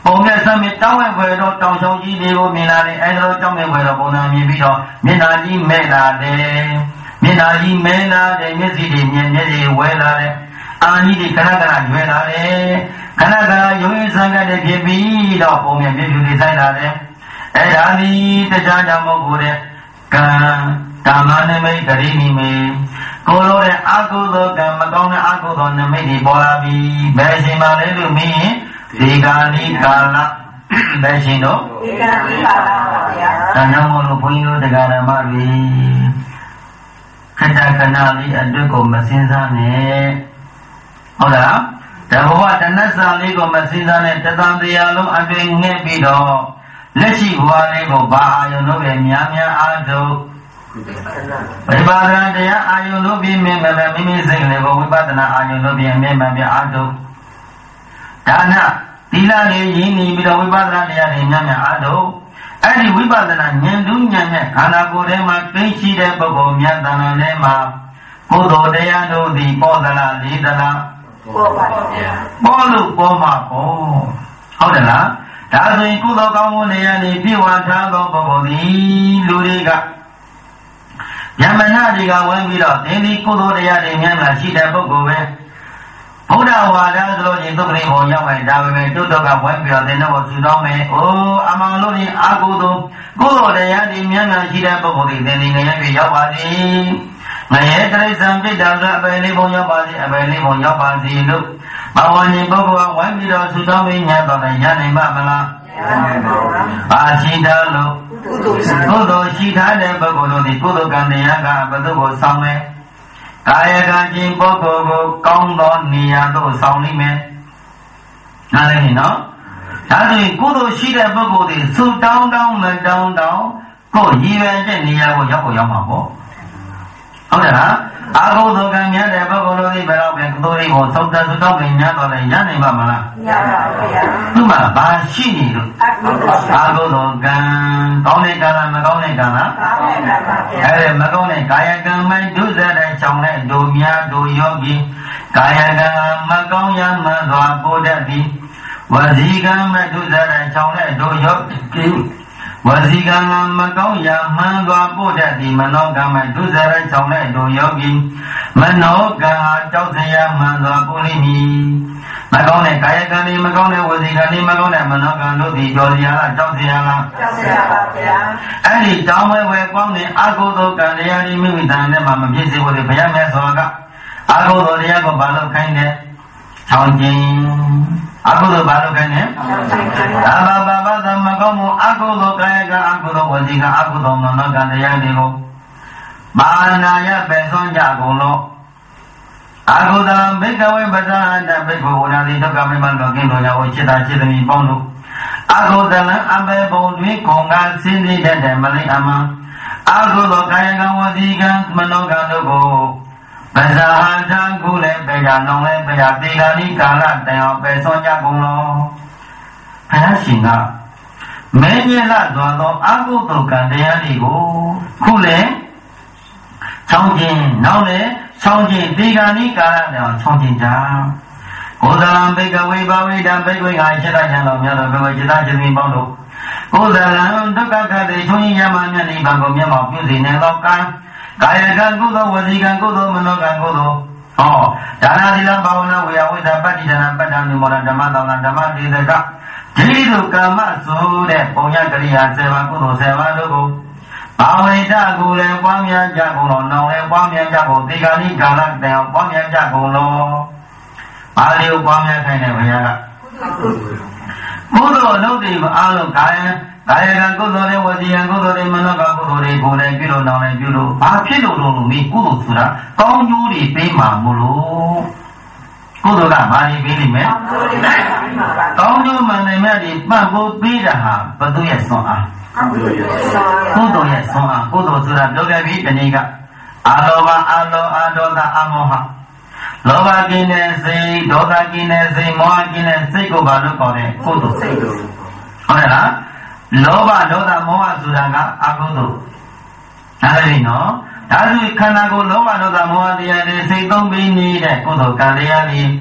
ပုံမြတ်ဆံမြတောင်းဝဲဖွယ်တော့တောင်ရှောင်းကြီးတွေကိုမြင်လာတယ်အဲဒါတော့ကြောင်းမြဖွယ်တော့ပုံစံမြင်ပြီးတော့မျက်နှာကြီးမဲ့လာတယ်မျက်နှာကြီးမဲလာတယ်မျက်စိတွေမြင်မျက်စိဝဲလာတယ်အာကြီးတွေခဏခဏရွယ်လာတယ်ခဏခဏရုံးရင်းဆန်းကတဲ့ဖြစ်ပြီးတော့ပုံမြတ်ပြည့်ပြည့်ဆိုင်လာတယ်အဲဒါဒီတရားကြောင့်မဟုတ်တဲ့ကံဓမ္မနမိတ်ဂရိနိမိတ်ကိုလိုတဲ့အကုသိုလ်ကံမကောင်းတဲ့အကုသိုလ်နမိတ်တွေပေါ်လာပြီးဘယ်ချိန်မှလဲလို့မင်းဒီကာနိကာလဘယ်ချိန်တော့ဒီကာနိကာလပါဗျာဒါကြောင့်မို့လို့ဘုန်းကြီးတို့တရားဓမ္မတွေခဏခဏလေးအတွက်ကိုမစင်စားနဲ့ဟုတ်လားဓမ္မဝတဏ္ဍစာလေးကိုမစင်စားနဲ့တသံတရားလုံးအတွင်ငှက်ပြီးတော့လက်ရှိဘဝလေးကိုဘာအာယုံလို့ပဲများများအားထုတ်ဝိပဿနာတရားအာယုံလို့ပြီးမိမိစိတ်လေးကိုဝိပဿနာအာယုံလို့ပြီးအမြဲမှန်ပြအားထုတ်ဒါနသီလလေးရင်းနေပြီးတော့ဝိပဿနာတရားတွေများများအားထုတ်အဲ့ဒီဝိပဿနာဉာဏ်တူးဉာဏ်နဲ့ခန္ဓာကိုယ်ထဲမှာသိရှိတဲ့ပုဂ္ဂိုလ်များတဏ္ဍာထဲမှာကိုယ်တော်တရားတို့သည်ပေါ်သလားလေးသလားပေါ်ပါဗျာပေါ်လို့ပေါ်မှာပေါ့ဟုတ်တယ်လားဒါဆိုရင်ကုသိုလ်ကောင်းမှုတွေကနေပြည့်ဝထားသောပုဂ္ဂိုလ်သည်လူတွေကယမနာတွေကဝင်ပြီးတော့ဒီကုသိုလ်တရားတွေများများရှိတဲ့ပုဂ္ဂိုလ်ပဲဘုရားဝါဒဆိုလို့ရင်သုခရိဘုံရောက်မယ်ဒါပေမဲ့တုတ်တော့ကဝိုင်းပြီးတော့တဲ့တော့ဆူတောင်းမယ်။အိုးအမှန်လို့ရင်အာကုသိုလ်ကုသိုလ်တရားတွေများများရှိတဲ့ပုဂ္ဂိုလ်တွေသင်္နေငရဲပြီးရောက်ပါစေ။ငရဲတိရစ္ဆာန်ပြစ်တာကအပယ်လေးဘုံရောက်ပါစေအပယ်လေးဘုံရောက်ပါစေလို့ဘဝရှင်ပုဂ္ဂိုလ်ကဝိုင်းပြီးတော့ဆူတောင်းပြီးညတော့လည်းရနိုင်ပါမလား။ရနိုင်ပါဘူး။ပါရှိတယ်လို့ကုသိုလ်ရှိထားတဲ့ပုဂ္ဂိုလ်တို့ဒီကုသိုလ်ကံတရားကဘယ်သူကိုဆောင်လဲကာယကံခြင်းပုဂ္ဂိုလ်ကိုကောင်းသောနေရာသို့ဆောင်လိမ့်မယ်။နားလည်နော်။ဒါဆိုရင်ကုသိုလ်ရှိတဲ့ပုဂ္ဂိုလ်တွေသုတောင်းတောင်းမတောင်းတောင်းကိုရည်ရွယ်တဲ့နေရာကိုရောက်မှာပေါ့။ဟုတ်တယ်လား။အာဟုသောကံများတဲ့ပုဂ္ဂိုလ်တို့ဒီဘယ်တော့ပဲကုသိုလ်တွေကိုသုတောင်းပင်များတော့လည်းရနိုင်ပါမလား။ရပါပါဗျာ။သူ့မှာဘာရှိနေလို့အာဟုသောကံကောင်းတဲ့ကံလားမကောင်းတဲ့ကံလားကောင်းတဲ့ကံပါဗျာ။အဲ့ဒါမကောင်းတဲ့ကာယကံမိုင်းဒုစရိုက်ကြောင့်လည်းတို့များတို့ယောဂီကာယကံမကောင်းရမှန်စွာပို့တတ်သည်ဝစီကံမဒုစရိုက်ကြောင့်လည်းတို့ယောဂီဝစီကံမကောင်းရမှန်စွာပို့တတ်သည်မနောကံမဒုစရိုက်ကြောင့်လည်းတို့ယောဂီမနောကံကြောက်စရာမှန်စွာပို့လိမ့်မည်မကောင်းတဲ့ကာယကံတွေမကောင်းတဲ့ဝစီကံတွေမကောင်းတဲ့မနောကံတို့သည်ကြောက်စရာလားကြောက်စရာလားကြောက်စရာပါဗျာအဲ့ဒီတောင်းဝဲကောင်းတဲ့အကုသိုလ်ကံတရားတွေမိမိတန်နဲ့မှမဖြစ်စေဖို့ဘုရားမြတ်စွာကအကုသိုလ်တရားကိုဘာလို့ခိုင်းတယ်ချောင်းခြင်းအကုသိုလ်ဘာလို့ခိုင်းတယ်သာဘာသမကောင်းမှုအကုသိုလ်ကာယကအကုသိုလ်ဝစီကအကုသိုလ်မနောကံတရားတွေကိုမာနာယပဲဆုံးကြကုန်လို့အာဟုတံဘိကဝေပဇာတဘိက္ခုဝနာတိဒုက္ခမိမလောကင်းတို့ရောจิตတာจิตသမီးပေါင်းတို့အာဟုတံအဘေဘုံတွင်ခုံကစင်းနေတဲ့မလိအမံအာဟုသောကာယကံဝစီကံမနောကံတို့ကိုပဇာတံကုလည်းပေရနောင်လည်းပေရသေဂာနိကာလတန်အောင်ပဲဆုံးကြကုန်လို့ဘုရားရှင်ကမင်းမြတ်လာသောအာဟုသောကံတရားတွေကိုခုလည်းချောင်းခြင်းနောက်လည်းချောင်းခြင်းသေဂာနိကာလတန်အောင်ချောင်းခြင်းကြောင့်ကိုယ်တံဘိကဝေဘာဝိတံဘိကဝေငါจิตတဉာဏ်တော်များတော်ဘဝจิตจิตမီပေါင်းတို့ကိုယ်တံဒုက္ခခတ်တဲ့ချုံရင်ရမမြတ်နိဗ္ဗာန်ကိုမျက်မှောက်ပြုစေနိုင်သောကံကာယကံကုသိုလ်ဝစီကံကုသိုလ်မနောကံကုသိုလ်ဟောဒါနသီလဘာဝနာဝေယဝိသပတ္တိဒါနပတ္တနုမောဒဓမ္မသောနာဓမ္မဒေသကဒိဋ္ဌိတို့ကာမဆိုတဲ့ပုံရကရိယာ7ပါးကုသိုလ်7ပါးတို့ကိုဘာဝိတကိုလည်းပွားများကြကုန်လို့နောင်လည်းပွားများကြကုန်သေဂာနိကာလတန်အောင်ပွားများကြကုန်လို့ဘာလို့ပွားများခိုင်းတယ်ဘုရားကကုသိုလ်လုပ်တယ်အားလုံးကာယကံကုသိုလ်တွေဝစီကံကုသိုလ်တွေမနောကကုသိုလ်တွေကိုလည်းပြုလို့နောင်လည်းပြုလို့ဘာဖြစ်လို့လို့မင်းကုသိုလ်ဆိုတာကောင်းကျိုးတွေပေးမှာမို့လို့ကုသိုလ်ကဘာတွေပေးလိမ့်မယ်ကောင်းကျိုးမှန်တယ်မြတ်ဒီပံ့ပိုးပေးတာဟာဘသူရဲ့ဆွမ်းအားကုသိုလ်ရဲ့ဆွမ်းအားကုသိုလ်ဆိုတာပြောခဲ့ပြီးဒီနေ့ကအာလောဘအာဒေါသအမောဟလောဘကင်းတဲ့စိတ်ဒေါသကင်းတဲ့စိတ်မောဟကင်းတဲ့စိတ်ကိုဘာလို့ခေါ်လဲကုသိုလ်စိတ်ဟုတ်တယ်လားလောဘဒေါသမောဟဆိုတာကအကုသိုလ်ဒါလည်းနော်ဒါဆိုခန္ဓာကိုယ်လောဘဒေါသမောဟတရားတွေစိတ်သုံးပြီးနေတဲ့ကုသိုလ်ကံတရားတွေ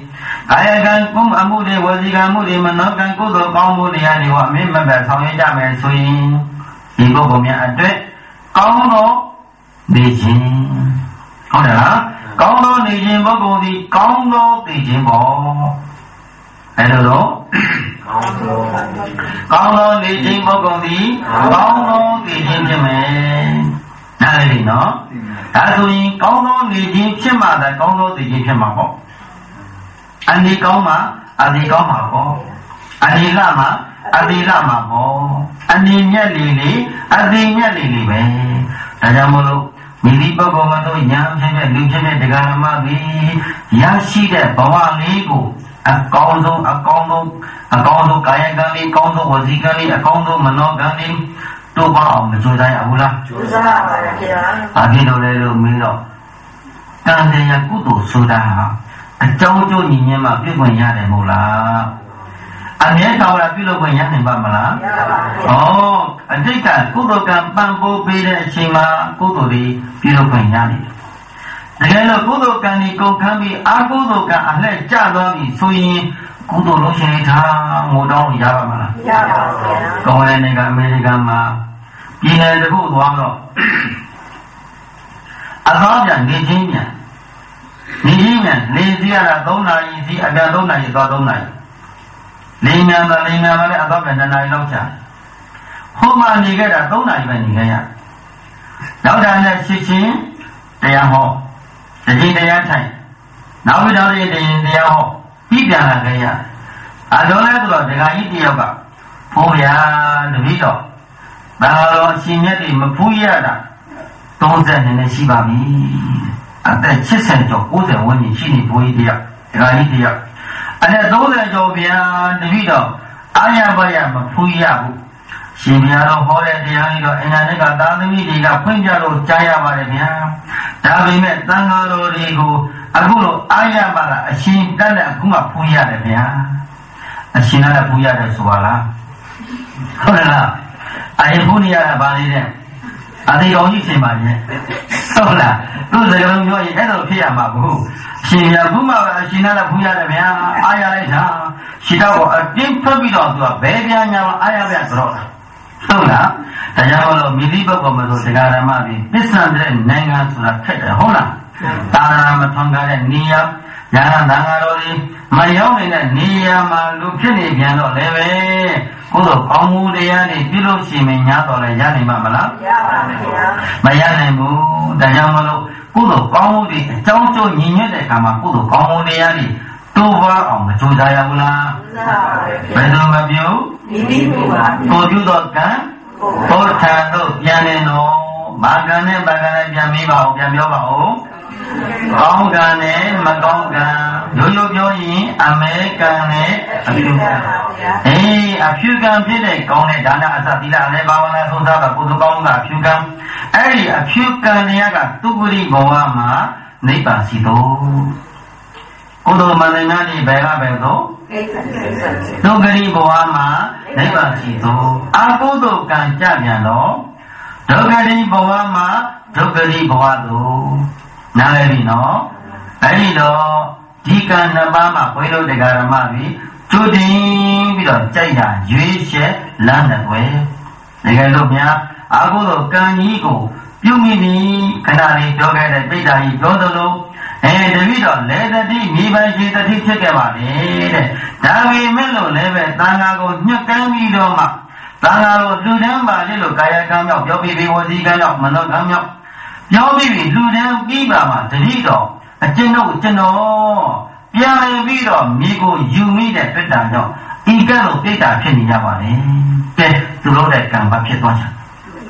ကာယကံကုအမှုတွေဝစီကံမှုတွေမနောကံကုသိုလ်ကောင်းမှုတွေအရောအမြင့်မပဲဆောင်ရွက်ကြမယ်ဆိုရင်ဒီပုဂ္ဂိုလ်များအတွက်ကောင်းသောနေခြင်းဟုတ်တယ်လားကောင်းသောနေခြင်းပုဂ္ဂိုလ်သည်ကောင်းသောသိခြင်းပေါ့အဲ့လိုတော့ကောင်းသောနေခြင်းပုဂ္ဂိုလ်သည်ကောင်းသောသိခြင်းဖြစ်မယ်နားလည်ပြီနော်ဒါဆိုရင်ကောင်းသောနေခြင်းဖြစ်မှသာကောင်းသောသိခြင်းဖြစ်မှာပေါ့အနေကောင်းမှာအဒီကောင်းမှာပေါ့အနေလမှာအဒီလမှာပေါ့အနေမြတ်လေလေအဒီမြတ်လေလေပဲဒါကြောင့်မလို့မိဒီပုဂ္ဂိုလ်မတို့ညာဖြစ်တဲ့လူဖြစ်တဲ့တရားဓမ္မပြီးရရှိတဲ့ဘဝလေးကိုအကောင်းဆုံးကာယကံလေးအကောင်းဆုံးဝစီကံလေးအကောင်းဆုံးမနောကံလေးတို့ပါအောင်မကြိုးစားရဘူးလားကြိုးစားပါပါခင်ဗျာဘာဖြစ်လို့လဲလို့မင်းတော့ကံတရားကုသိုလ်ဆိုတာဟာအကြောင်းကျိုးညီညွတ်မှပြုခွင့်ရတယ်မို့လားအမြဲတမ်းပြုလုပ်ခွင့်ရနိုင်ပါမလားရပါဘူးအတိတ်ကကုသိုလ်ကံပံ့ပိုးပေးတဲ့အချိန်မှာကုသိုလ်တွေပြုလုပ်ခွင့်ရတယ်တကယ်လို့ကုသိုလ်ကံကြီးကုန်ခန်းပြီးအကုသိုလ်ကံအလှည့်ကျသွားပြီဆိုရင်ကုသိုလ်လုံးရှင်ထားငိုတောင်းရပါမလားရပါဘူး။ကောင်းတဲ့နိုင်ငံအမေရိကန်မှာပြည်နယ်တစ်ခုသွားတော့အသောပြန်နေချင်းပြန်နေစီရတာ3နာရီစီအပြန်3နာရီသွား3နာရီလိမ်မြန်လည်းအသောပြန်2နာရီလောက်ကြာဟိုမှာနေခဲ့တာ3နာရီပဲနေခဲ့ရနောက်တာနဲ့ရှင်းချင်းတရားဟောတခြင်းတရားထိုင်နောက်ပြီးတော့တရားဟောပြီးပြန်လာခဲ့ရအတော်လဲဆိုတော့ဒကာကြီးတယောက်ကဖိုးဗျာတပည့်တော်ဘာလို့အရှင်မြတ်တွေမဖူးရတာ30နဲ့ရှိပါပြီအသက်80ကျော်90ဝန်းကျင်ရှိနေဘိုးကြီးတယောက်ဒကာကြီးတယောက်အဲ့30ကျော်ဗျာတပည့်တော်အာရဘရမဖူးရဘူးရှင်ဗျာတော်ဟောတဲ့တရားကြီးတော့အင်္ဂါနဲ့ကသာသမီတွေကဖွင့်ပြလို့ကြားရပါတယ်ဗျာဒါပေမဲ့သံဃာတော်တွေကိုအခုလိုအာရပါလားအရှင်တက်တဲ့အခုမှဖူးရတယ်ဗျာအရှင်တက်ဖူးရတယ်ဆိုပါလားဟုတ်လားအရင်ဖူးနေရတာပါလေတဲ့အသေးကောင်ကြီးရှင်ပါရဲ့ဟုတ်လားသူ့စကားလုံးပြောရင်အဲ့လိုဖြစ်ရမှာဘူးရှင်ရခုမှပဲအရှင်တက်ဖူးရတယ်ဗျာအာရလိုက်တာရှင်တော့အတင်းဖက်ပြီးတော့သူကဘယ်ပြန်ညာအာရပြန်ဆိုတော့ဟုတ်လားဒါကြောင့်လို့မိသည့်ပုဂ္ဂိုလ်မဆိုတရားဓမ္မပြီးပစ္စံတဲ့နိုင်ငံဆိုတာခက်တယ်ဟုတ်လားတာရမထွန်ကားတဲ့နေရာညာသံဃာတော်ကြီးမရောက်နေတဲ့နေရာမှာလူဖြစ်နေပြန်တော့လည်းပဲကိုယ်တော့ကောင်းမှုတရားတွေပြုလို့ရှိရင်ညာတော့လည်းရနိုင်မှာမလားရပါမယ်ခင်ဗျာမရနိုင်ဘူးဒါကြောင့်မလို့ကိုယ်တော့ကောင်းမှုတွေအကြောင်းကျိုးညီညွတ်တဲ့အခါမှာကိုယ်တော့ကောင်းမှုတရားတွေတိုးပွားအောင်မကြိုးစားရဘူးလားဘယ်လိုမပြုမိမိပါကိုပြုတော့ကံကိုထံတို့ပြန်နေတော့မာကံနဲ့ပါကံနဲ့ပြန်ပြီးပါအောင်ပြန်ပြောပါဦးကောင်းကံနဲ့မကောင်းကံရိုးရိုးပြောရင်အမေကံနဲ့အဖြူကံအဖြူကံဖြစ်တဲ့ကောင်းတဲ့ဒါနအစသီလနဲ့ဘာဝနာသုံးစားပါကုသိုလ်ကောင်းကအဖြူကံအဲ့ဒီအဖြူကံတွေကသူပရိဘဝမှာနိဗ္ဗာန်ရှိတော့ကုသိုလ်မန္တနာဒီဘယ်ကပဲတော့ဒုက္ခရိဘဝမှာနိဗ္ဗာန်ရှိသောအကုသိုလ်ကံကြပြန်တော့ဒုက္ခရိဘဝမှာဒုက္ခရိဘဝသို့နားလည်ပြီနော်အဲ့ဒီတော့ဒီကံနှစ်ပါးမှာဘုန်းကြီးတို့တရားဓမ္မပြီးကျူတင်ပြီးတော့ကြိုက်တာရွေးချယ်လမ်းတဲ့ွယ်တကယ်လို့များအကုသိုလ်ကံကြီးကိုပြုမိနေခဏလေးပြောခဲ့တဲ့ပိဋကကြီးပြောသလိုတပည့်တော်လေတတိမိဘရှိတတိဖြစ်ခဲ့ပါလေတဲ့ဒါပေမဲ့လို့လည်းပဲသံဃာကိုညှက်ကမ်းပြီးတော့မှသံဃာကိုလူတန်းပါလေလို့ကာယကံမြောက်ပြောပြီးဝစီကံမြောက်မနောကံမြောက်ပြောပြီးလူတန်းပြီးပါမှတတိတော်အကျဉ်းတို့ကျွန်တော်ပြန်ပြီးတော့မိကိုယူမိတဲ့ပြစ်တာကြောင့်ဤကဲ့သို့ပြစ်တာဖြစ်နေကြပါလေကဲသူတို့တဲ့ကံပါဖြစ်သွားချင်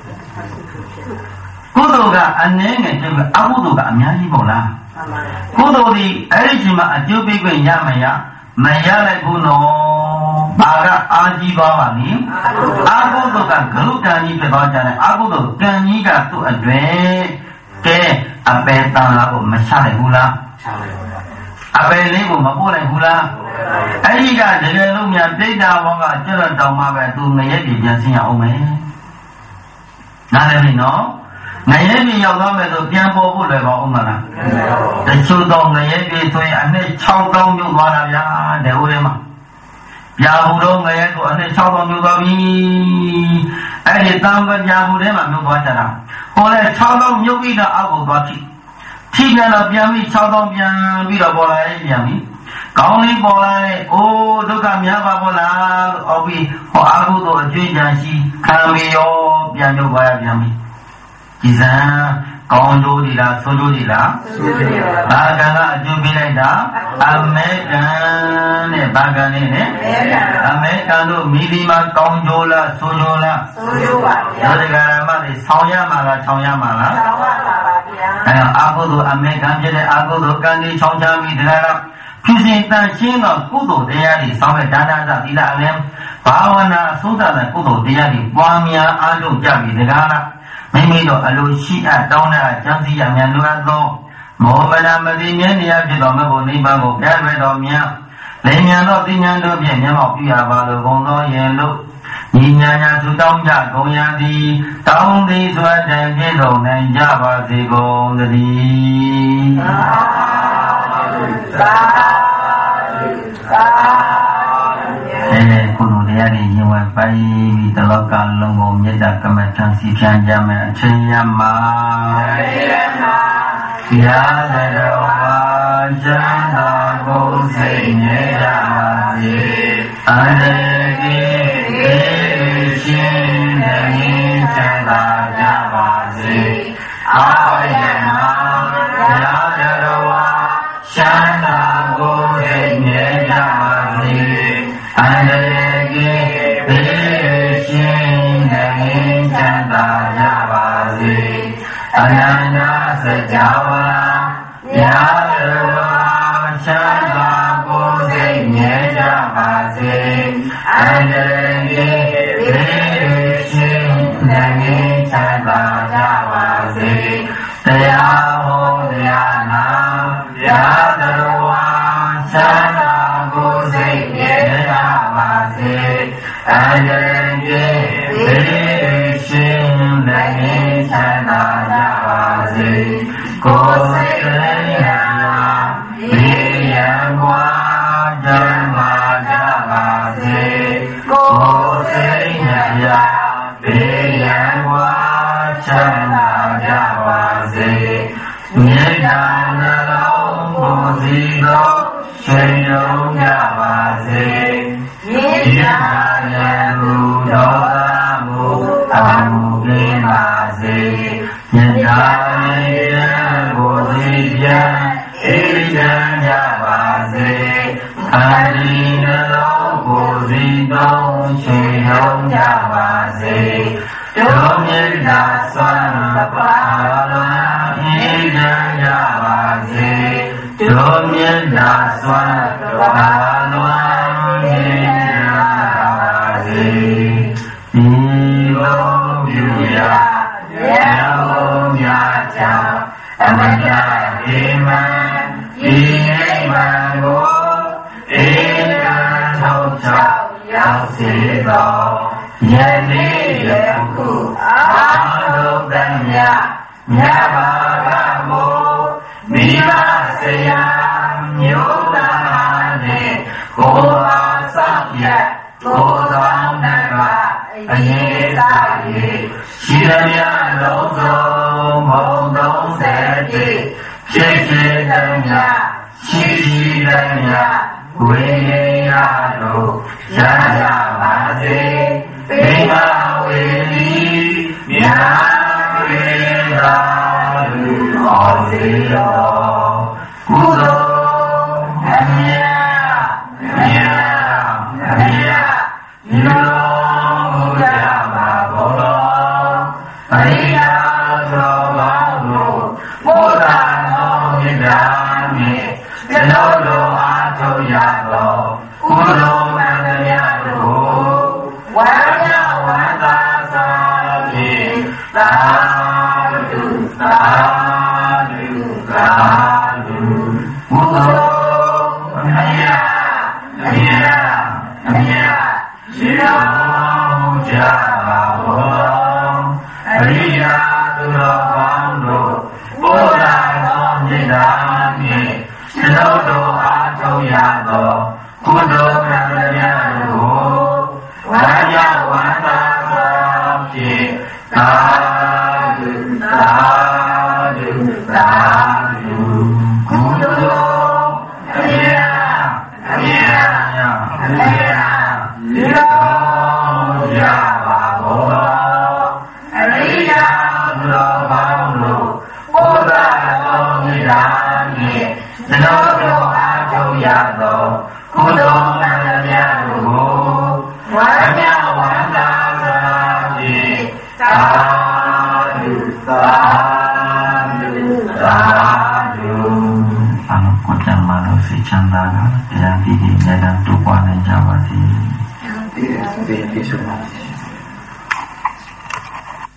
ကုသိုလ်ကအနည်းငယ်ဖြစ်ပြီးအကုသိုလ်ကအများကြီးပေါ့လားကုသိုလ်ဒီအဲ့ဒီချိန်မှာအကျိုးပေးခွင့်ရမရမရလိုက်ဘူးနော်ဘာကအာကြီးသွားပါလိမ့်အကုသိုလ်ကဂရုကံကြီးဖြစ်သွားကြတယ်အကုသိုလ်ကံကြီးကသူ့အတွင်းကဲအပေတန်လာကိုမချလိုက်ဘူးလားအပေလေးကိုမပို့လိုက်ဘူးလားအဲ့ဒီကတကယ်လို့များဒိဋ္ဌာဘောကကျွတ်တောင်မှပဲသူငရဲကြီးပြန်ဆင်းရအောင်မယ်နားလည်ပြီနော် ngày ấy bị nhau đó mày rồiပြန်ပေါ်ဖို့လည်းပေါ့ဥမလားတချို့တော့ငရဲပြေဆိုရင်အနှစ်6000မြို့သွားတာဗျာတဲ့ဦးထဲမှာပြာဘူးတော့ငရဲဆိုအနှစ်6000မြို့သွားပြီအဲ့ဒီတန်ပပြာဘူးထဲမှာမြို့သွားကြတာဟိုလဲ6000မြို့ပြီးတော့အောက်ကိုသွားထိပြန်တော့ပြန်ပြီး6000ပြန်ပြီးတော့ပေါ်လာရင်ပြန်ပြီးကောင်းလေးပေါ်လာတယ်အိုးဒုက္ခများပါဘောလားအော်ပြီးဟောအာဟုသောအကျွေးကြံရှိခံပြီးရောပြန်ရောက်သွားရပြန်ပြီဒီစံကောင်းကျိုးဒီလားဆိုးကျိုးဒီလားဆိုးကျိုးပါဘာကံကအကျိုးပေးလိုက်တာအမေကံနဲ့ဘာကံလေးနဲ့အမေကံတို့မိဒီမှာကောင်းကျိုးလားဆိုးကျိုးလားဆိုးကျိုးပါဗျာဒီကရမတွေဆောင်းရမှာလားချောင်းရမှာလားဆောင်းရမှာပါဗျာအဲအာဟုသောအမေကံဖြစ်တဲ့အာဟုသောကံဒီချောင်းချပြီးဒီကရဖြစ်စဉ်တန်ရှင်းသောကုသိုလ်တရားတွေဆောင်းတဲ့ဒါနသသီလအလင်းဘာဝနာသုဒ္ဓတဲ့ကုသိုလ်တရားတွေပွားများအားထုတ်ကြပြီးဒီကရမိမိတို့အလိုရှိအပ်တောင်းတဲ့အကျမ်းစီရမြန်လိုအပ်သောမောမနာမတိမြဲနေရဖြစ်တော်မဖို့နိဗ္ဗာန်ကိုပြည့်ရတော်မြတ်လင်းမြန်သောသိဉာဏ်တို့ဖြင့်မျက်မှောက်ပြုရပါလိုကုန်သောယင်တို့ညီညာညာသူတောင်းကြကုန်ရသည်တောင်းသည်စွာတန်ပြည့်စုံနိုင်ကြပါစေကုန်သတည်းသာခုလိုတရားတွေရင်ဝင်ပိုင်ပြီးတလောကလုံးကိုမေတ္တာကမ္မထံစီဖြန်းကြမယ်အချင်းရမှာတရားတော်ဝါကျမ်းသာကိုစိတ်ငြိမ်းကြပါစေအန္တရာယ်ရှင်နေချမ်းသာကြပါစေအာရမတရားတော်ဝါချမ်းသာကိုစိတ်ငြိမ်းကြပါစေအန္တရာယ်ရှင်နေချမ်းသာကြပါစေအနန္တစကြာဝဠာညာတော်ဝါချမ်းသာကိုယ်စိတ်ငြိမ်းကြပါစေအန္တရာယ်ရှင်နေချမ်းသာကြပါစေတရားဟောတရားနာညာတော်ဝါချမ်းသာကိုယ်စိတ်ငြိမ်းကြပါစေအန္တရာယ်ရှင်နေချမ်းသာကြပါစေကိုယ်စိတ်ရနာဘေးရန်ကွာကြမ်းပါကြပါစေကိုယ်စိတ်ရဘေးရန်ကွာချမ်းသာကြပါစေမြေတာနှလုံးကိုယ်စီသောရှင်လုံးကြပါစေမြေတာရန်သူတော်အမှုကင်းပါစေမြတ်တာရဲ့ကိုယ်စီပြန်အေးချမ်းကြပါစေအဒီနှလုံးကိုယ်စီသုံးရှင်လုံးကြပါစေတို့မြတ်တာစွမ်းပါလားအေးချမ်းကြပါစေတို့မြတ်တာစွမ်းပါလားအေးချမ်းကြပါစေဒီလိုပြုရမြောင်းများချာအမတဒီမံဒီအိမ်မံကိုအေကံထုတ်ချရောက်စေသောယနေ့ယခုအာရုံတည်းမြတ်မြတ်ဘာကမို့မိဘဆရာမျိုးသားနဲ့ကိုယ်အားစောင့်ရကိုယ်တော်နဲ့အရေးစား၍ရှိရမြလုံးစုံဘုံ30ဖြစ်ဖြစ်တဲ့မြရှိရှိတဲ့မြဝိညာဉ်တို့ရကြပါစေဘိမဝေဒီမြတ်ဝေသာလူတော်စေတော်ကုသိုလ်အမြတ်အမြတ်အမြတ်လူအရိယာသောဘောင်းတို့ဘုရားတော်မြတ်တာနှင့်ကျွန်တော်တို့အားထုတ်ရသောကုသိုလ်မှန်သမျှတို့ဝမ်းမြောက်ဝမ်းသာစွာဖြင့်သာဓုသာဓုသာဓုကုသိုလ်အမြတ်အမြတ်အမြတ်ရှိတော်ธุကုသိုလ်အမြတ်အမြတ်အမြတ်ဒီတော်ရပါဘောအရိယာတော်ပေါင်းတို့ဘုရားတော်မြတ်နှင့်သနောတော်အားထုတ်ရသောကုသိုလ်မှန်သမျှတို့ကိုဝါမျှဝန္တာစွာဖြင့်သာဓုသာဓုသာဓုအနုကိုတမနောစိတ်ချမ်းသာတရားတည်တည်မြတ်တူပွားနိုင်ကြပါစေ။ ဒီဆိုပါ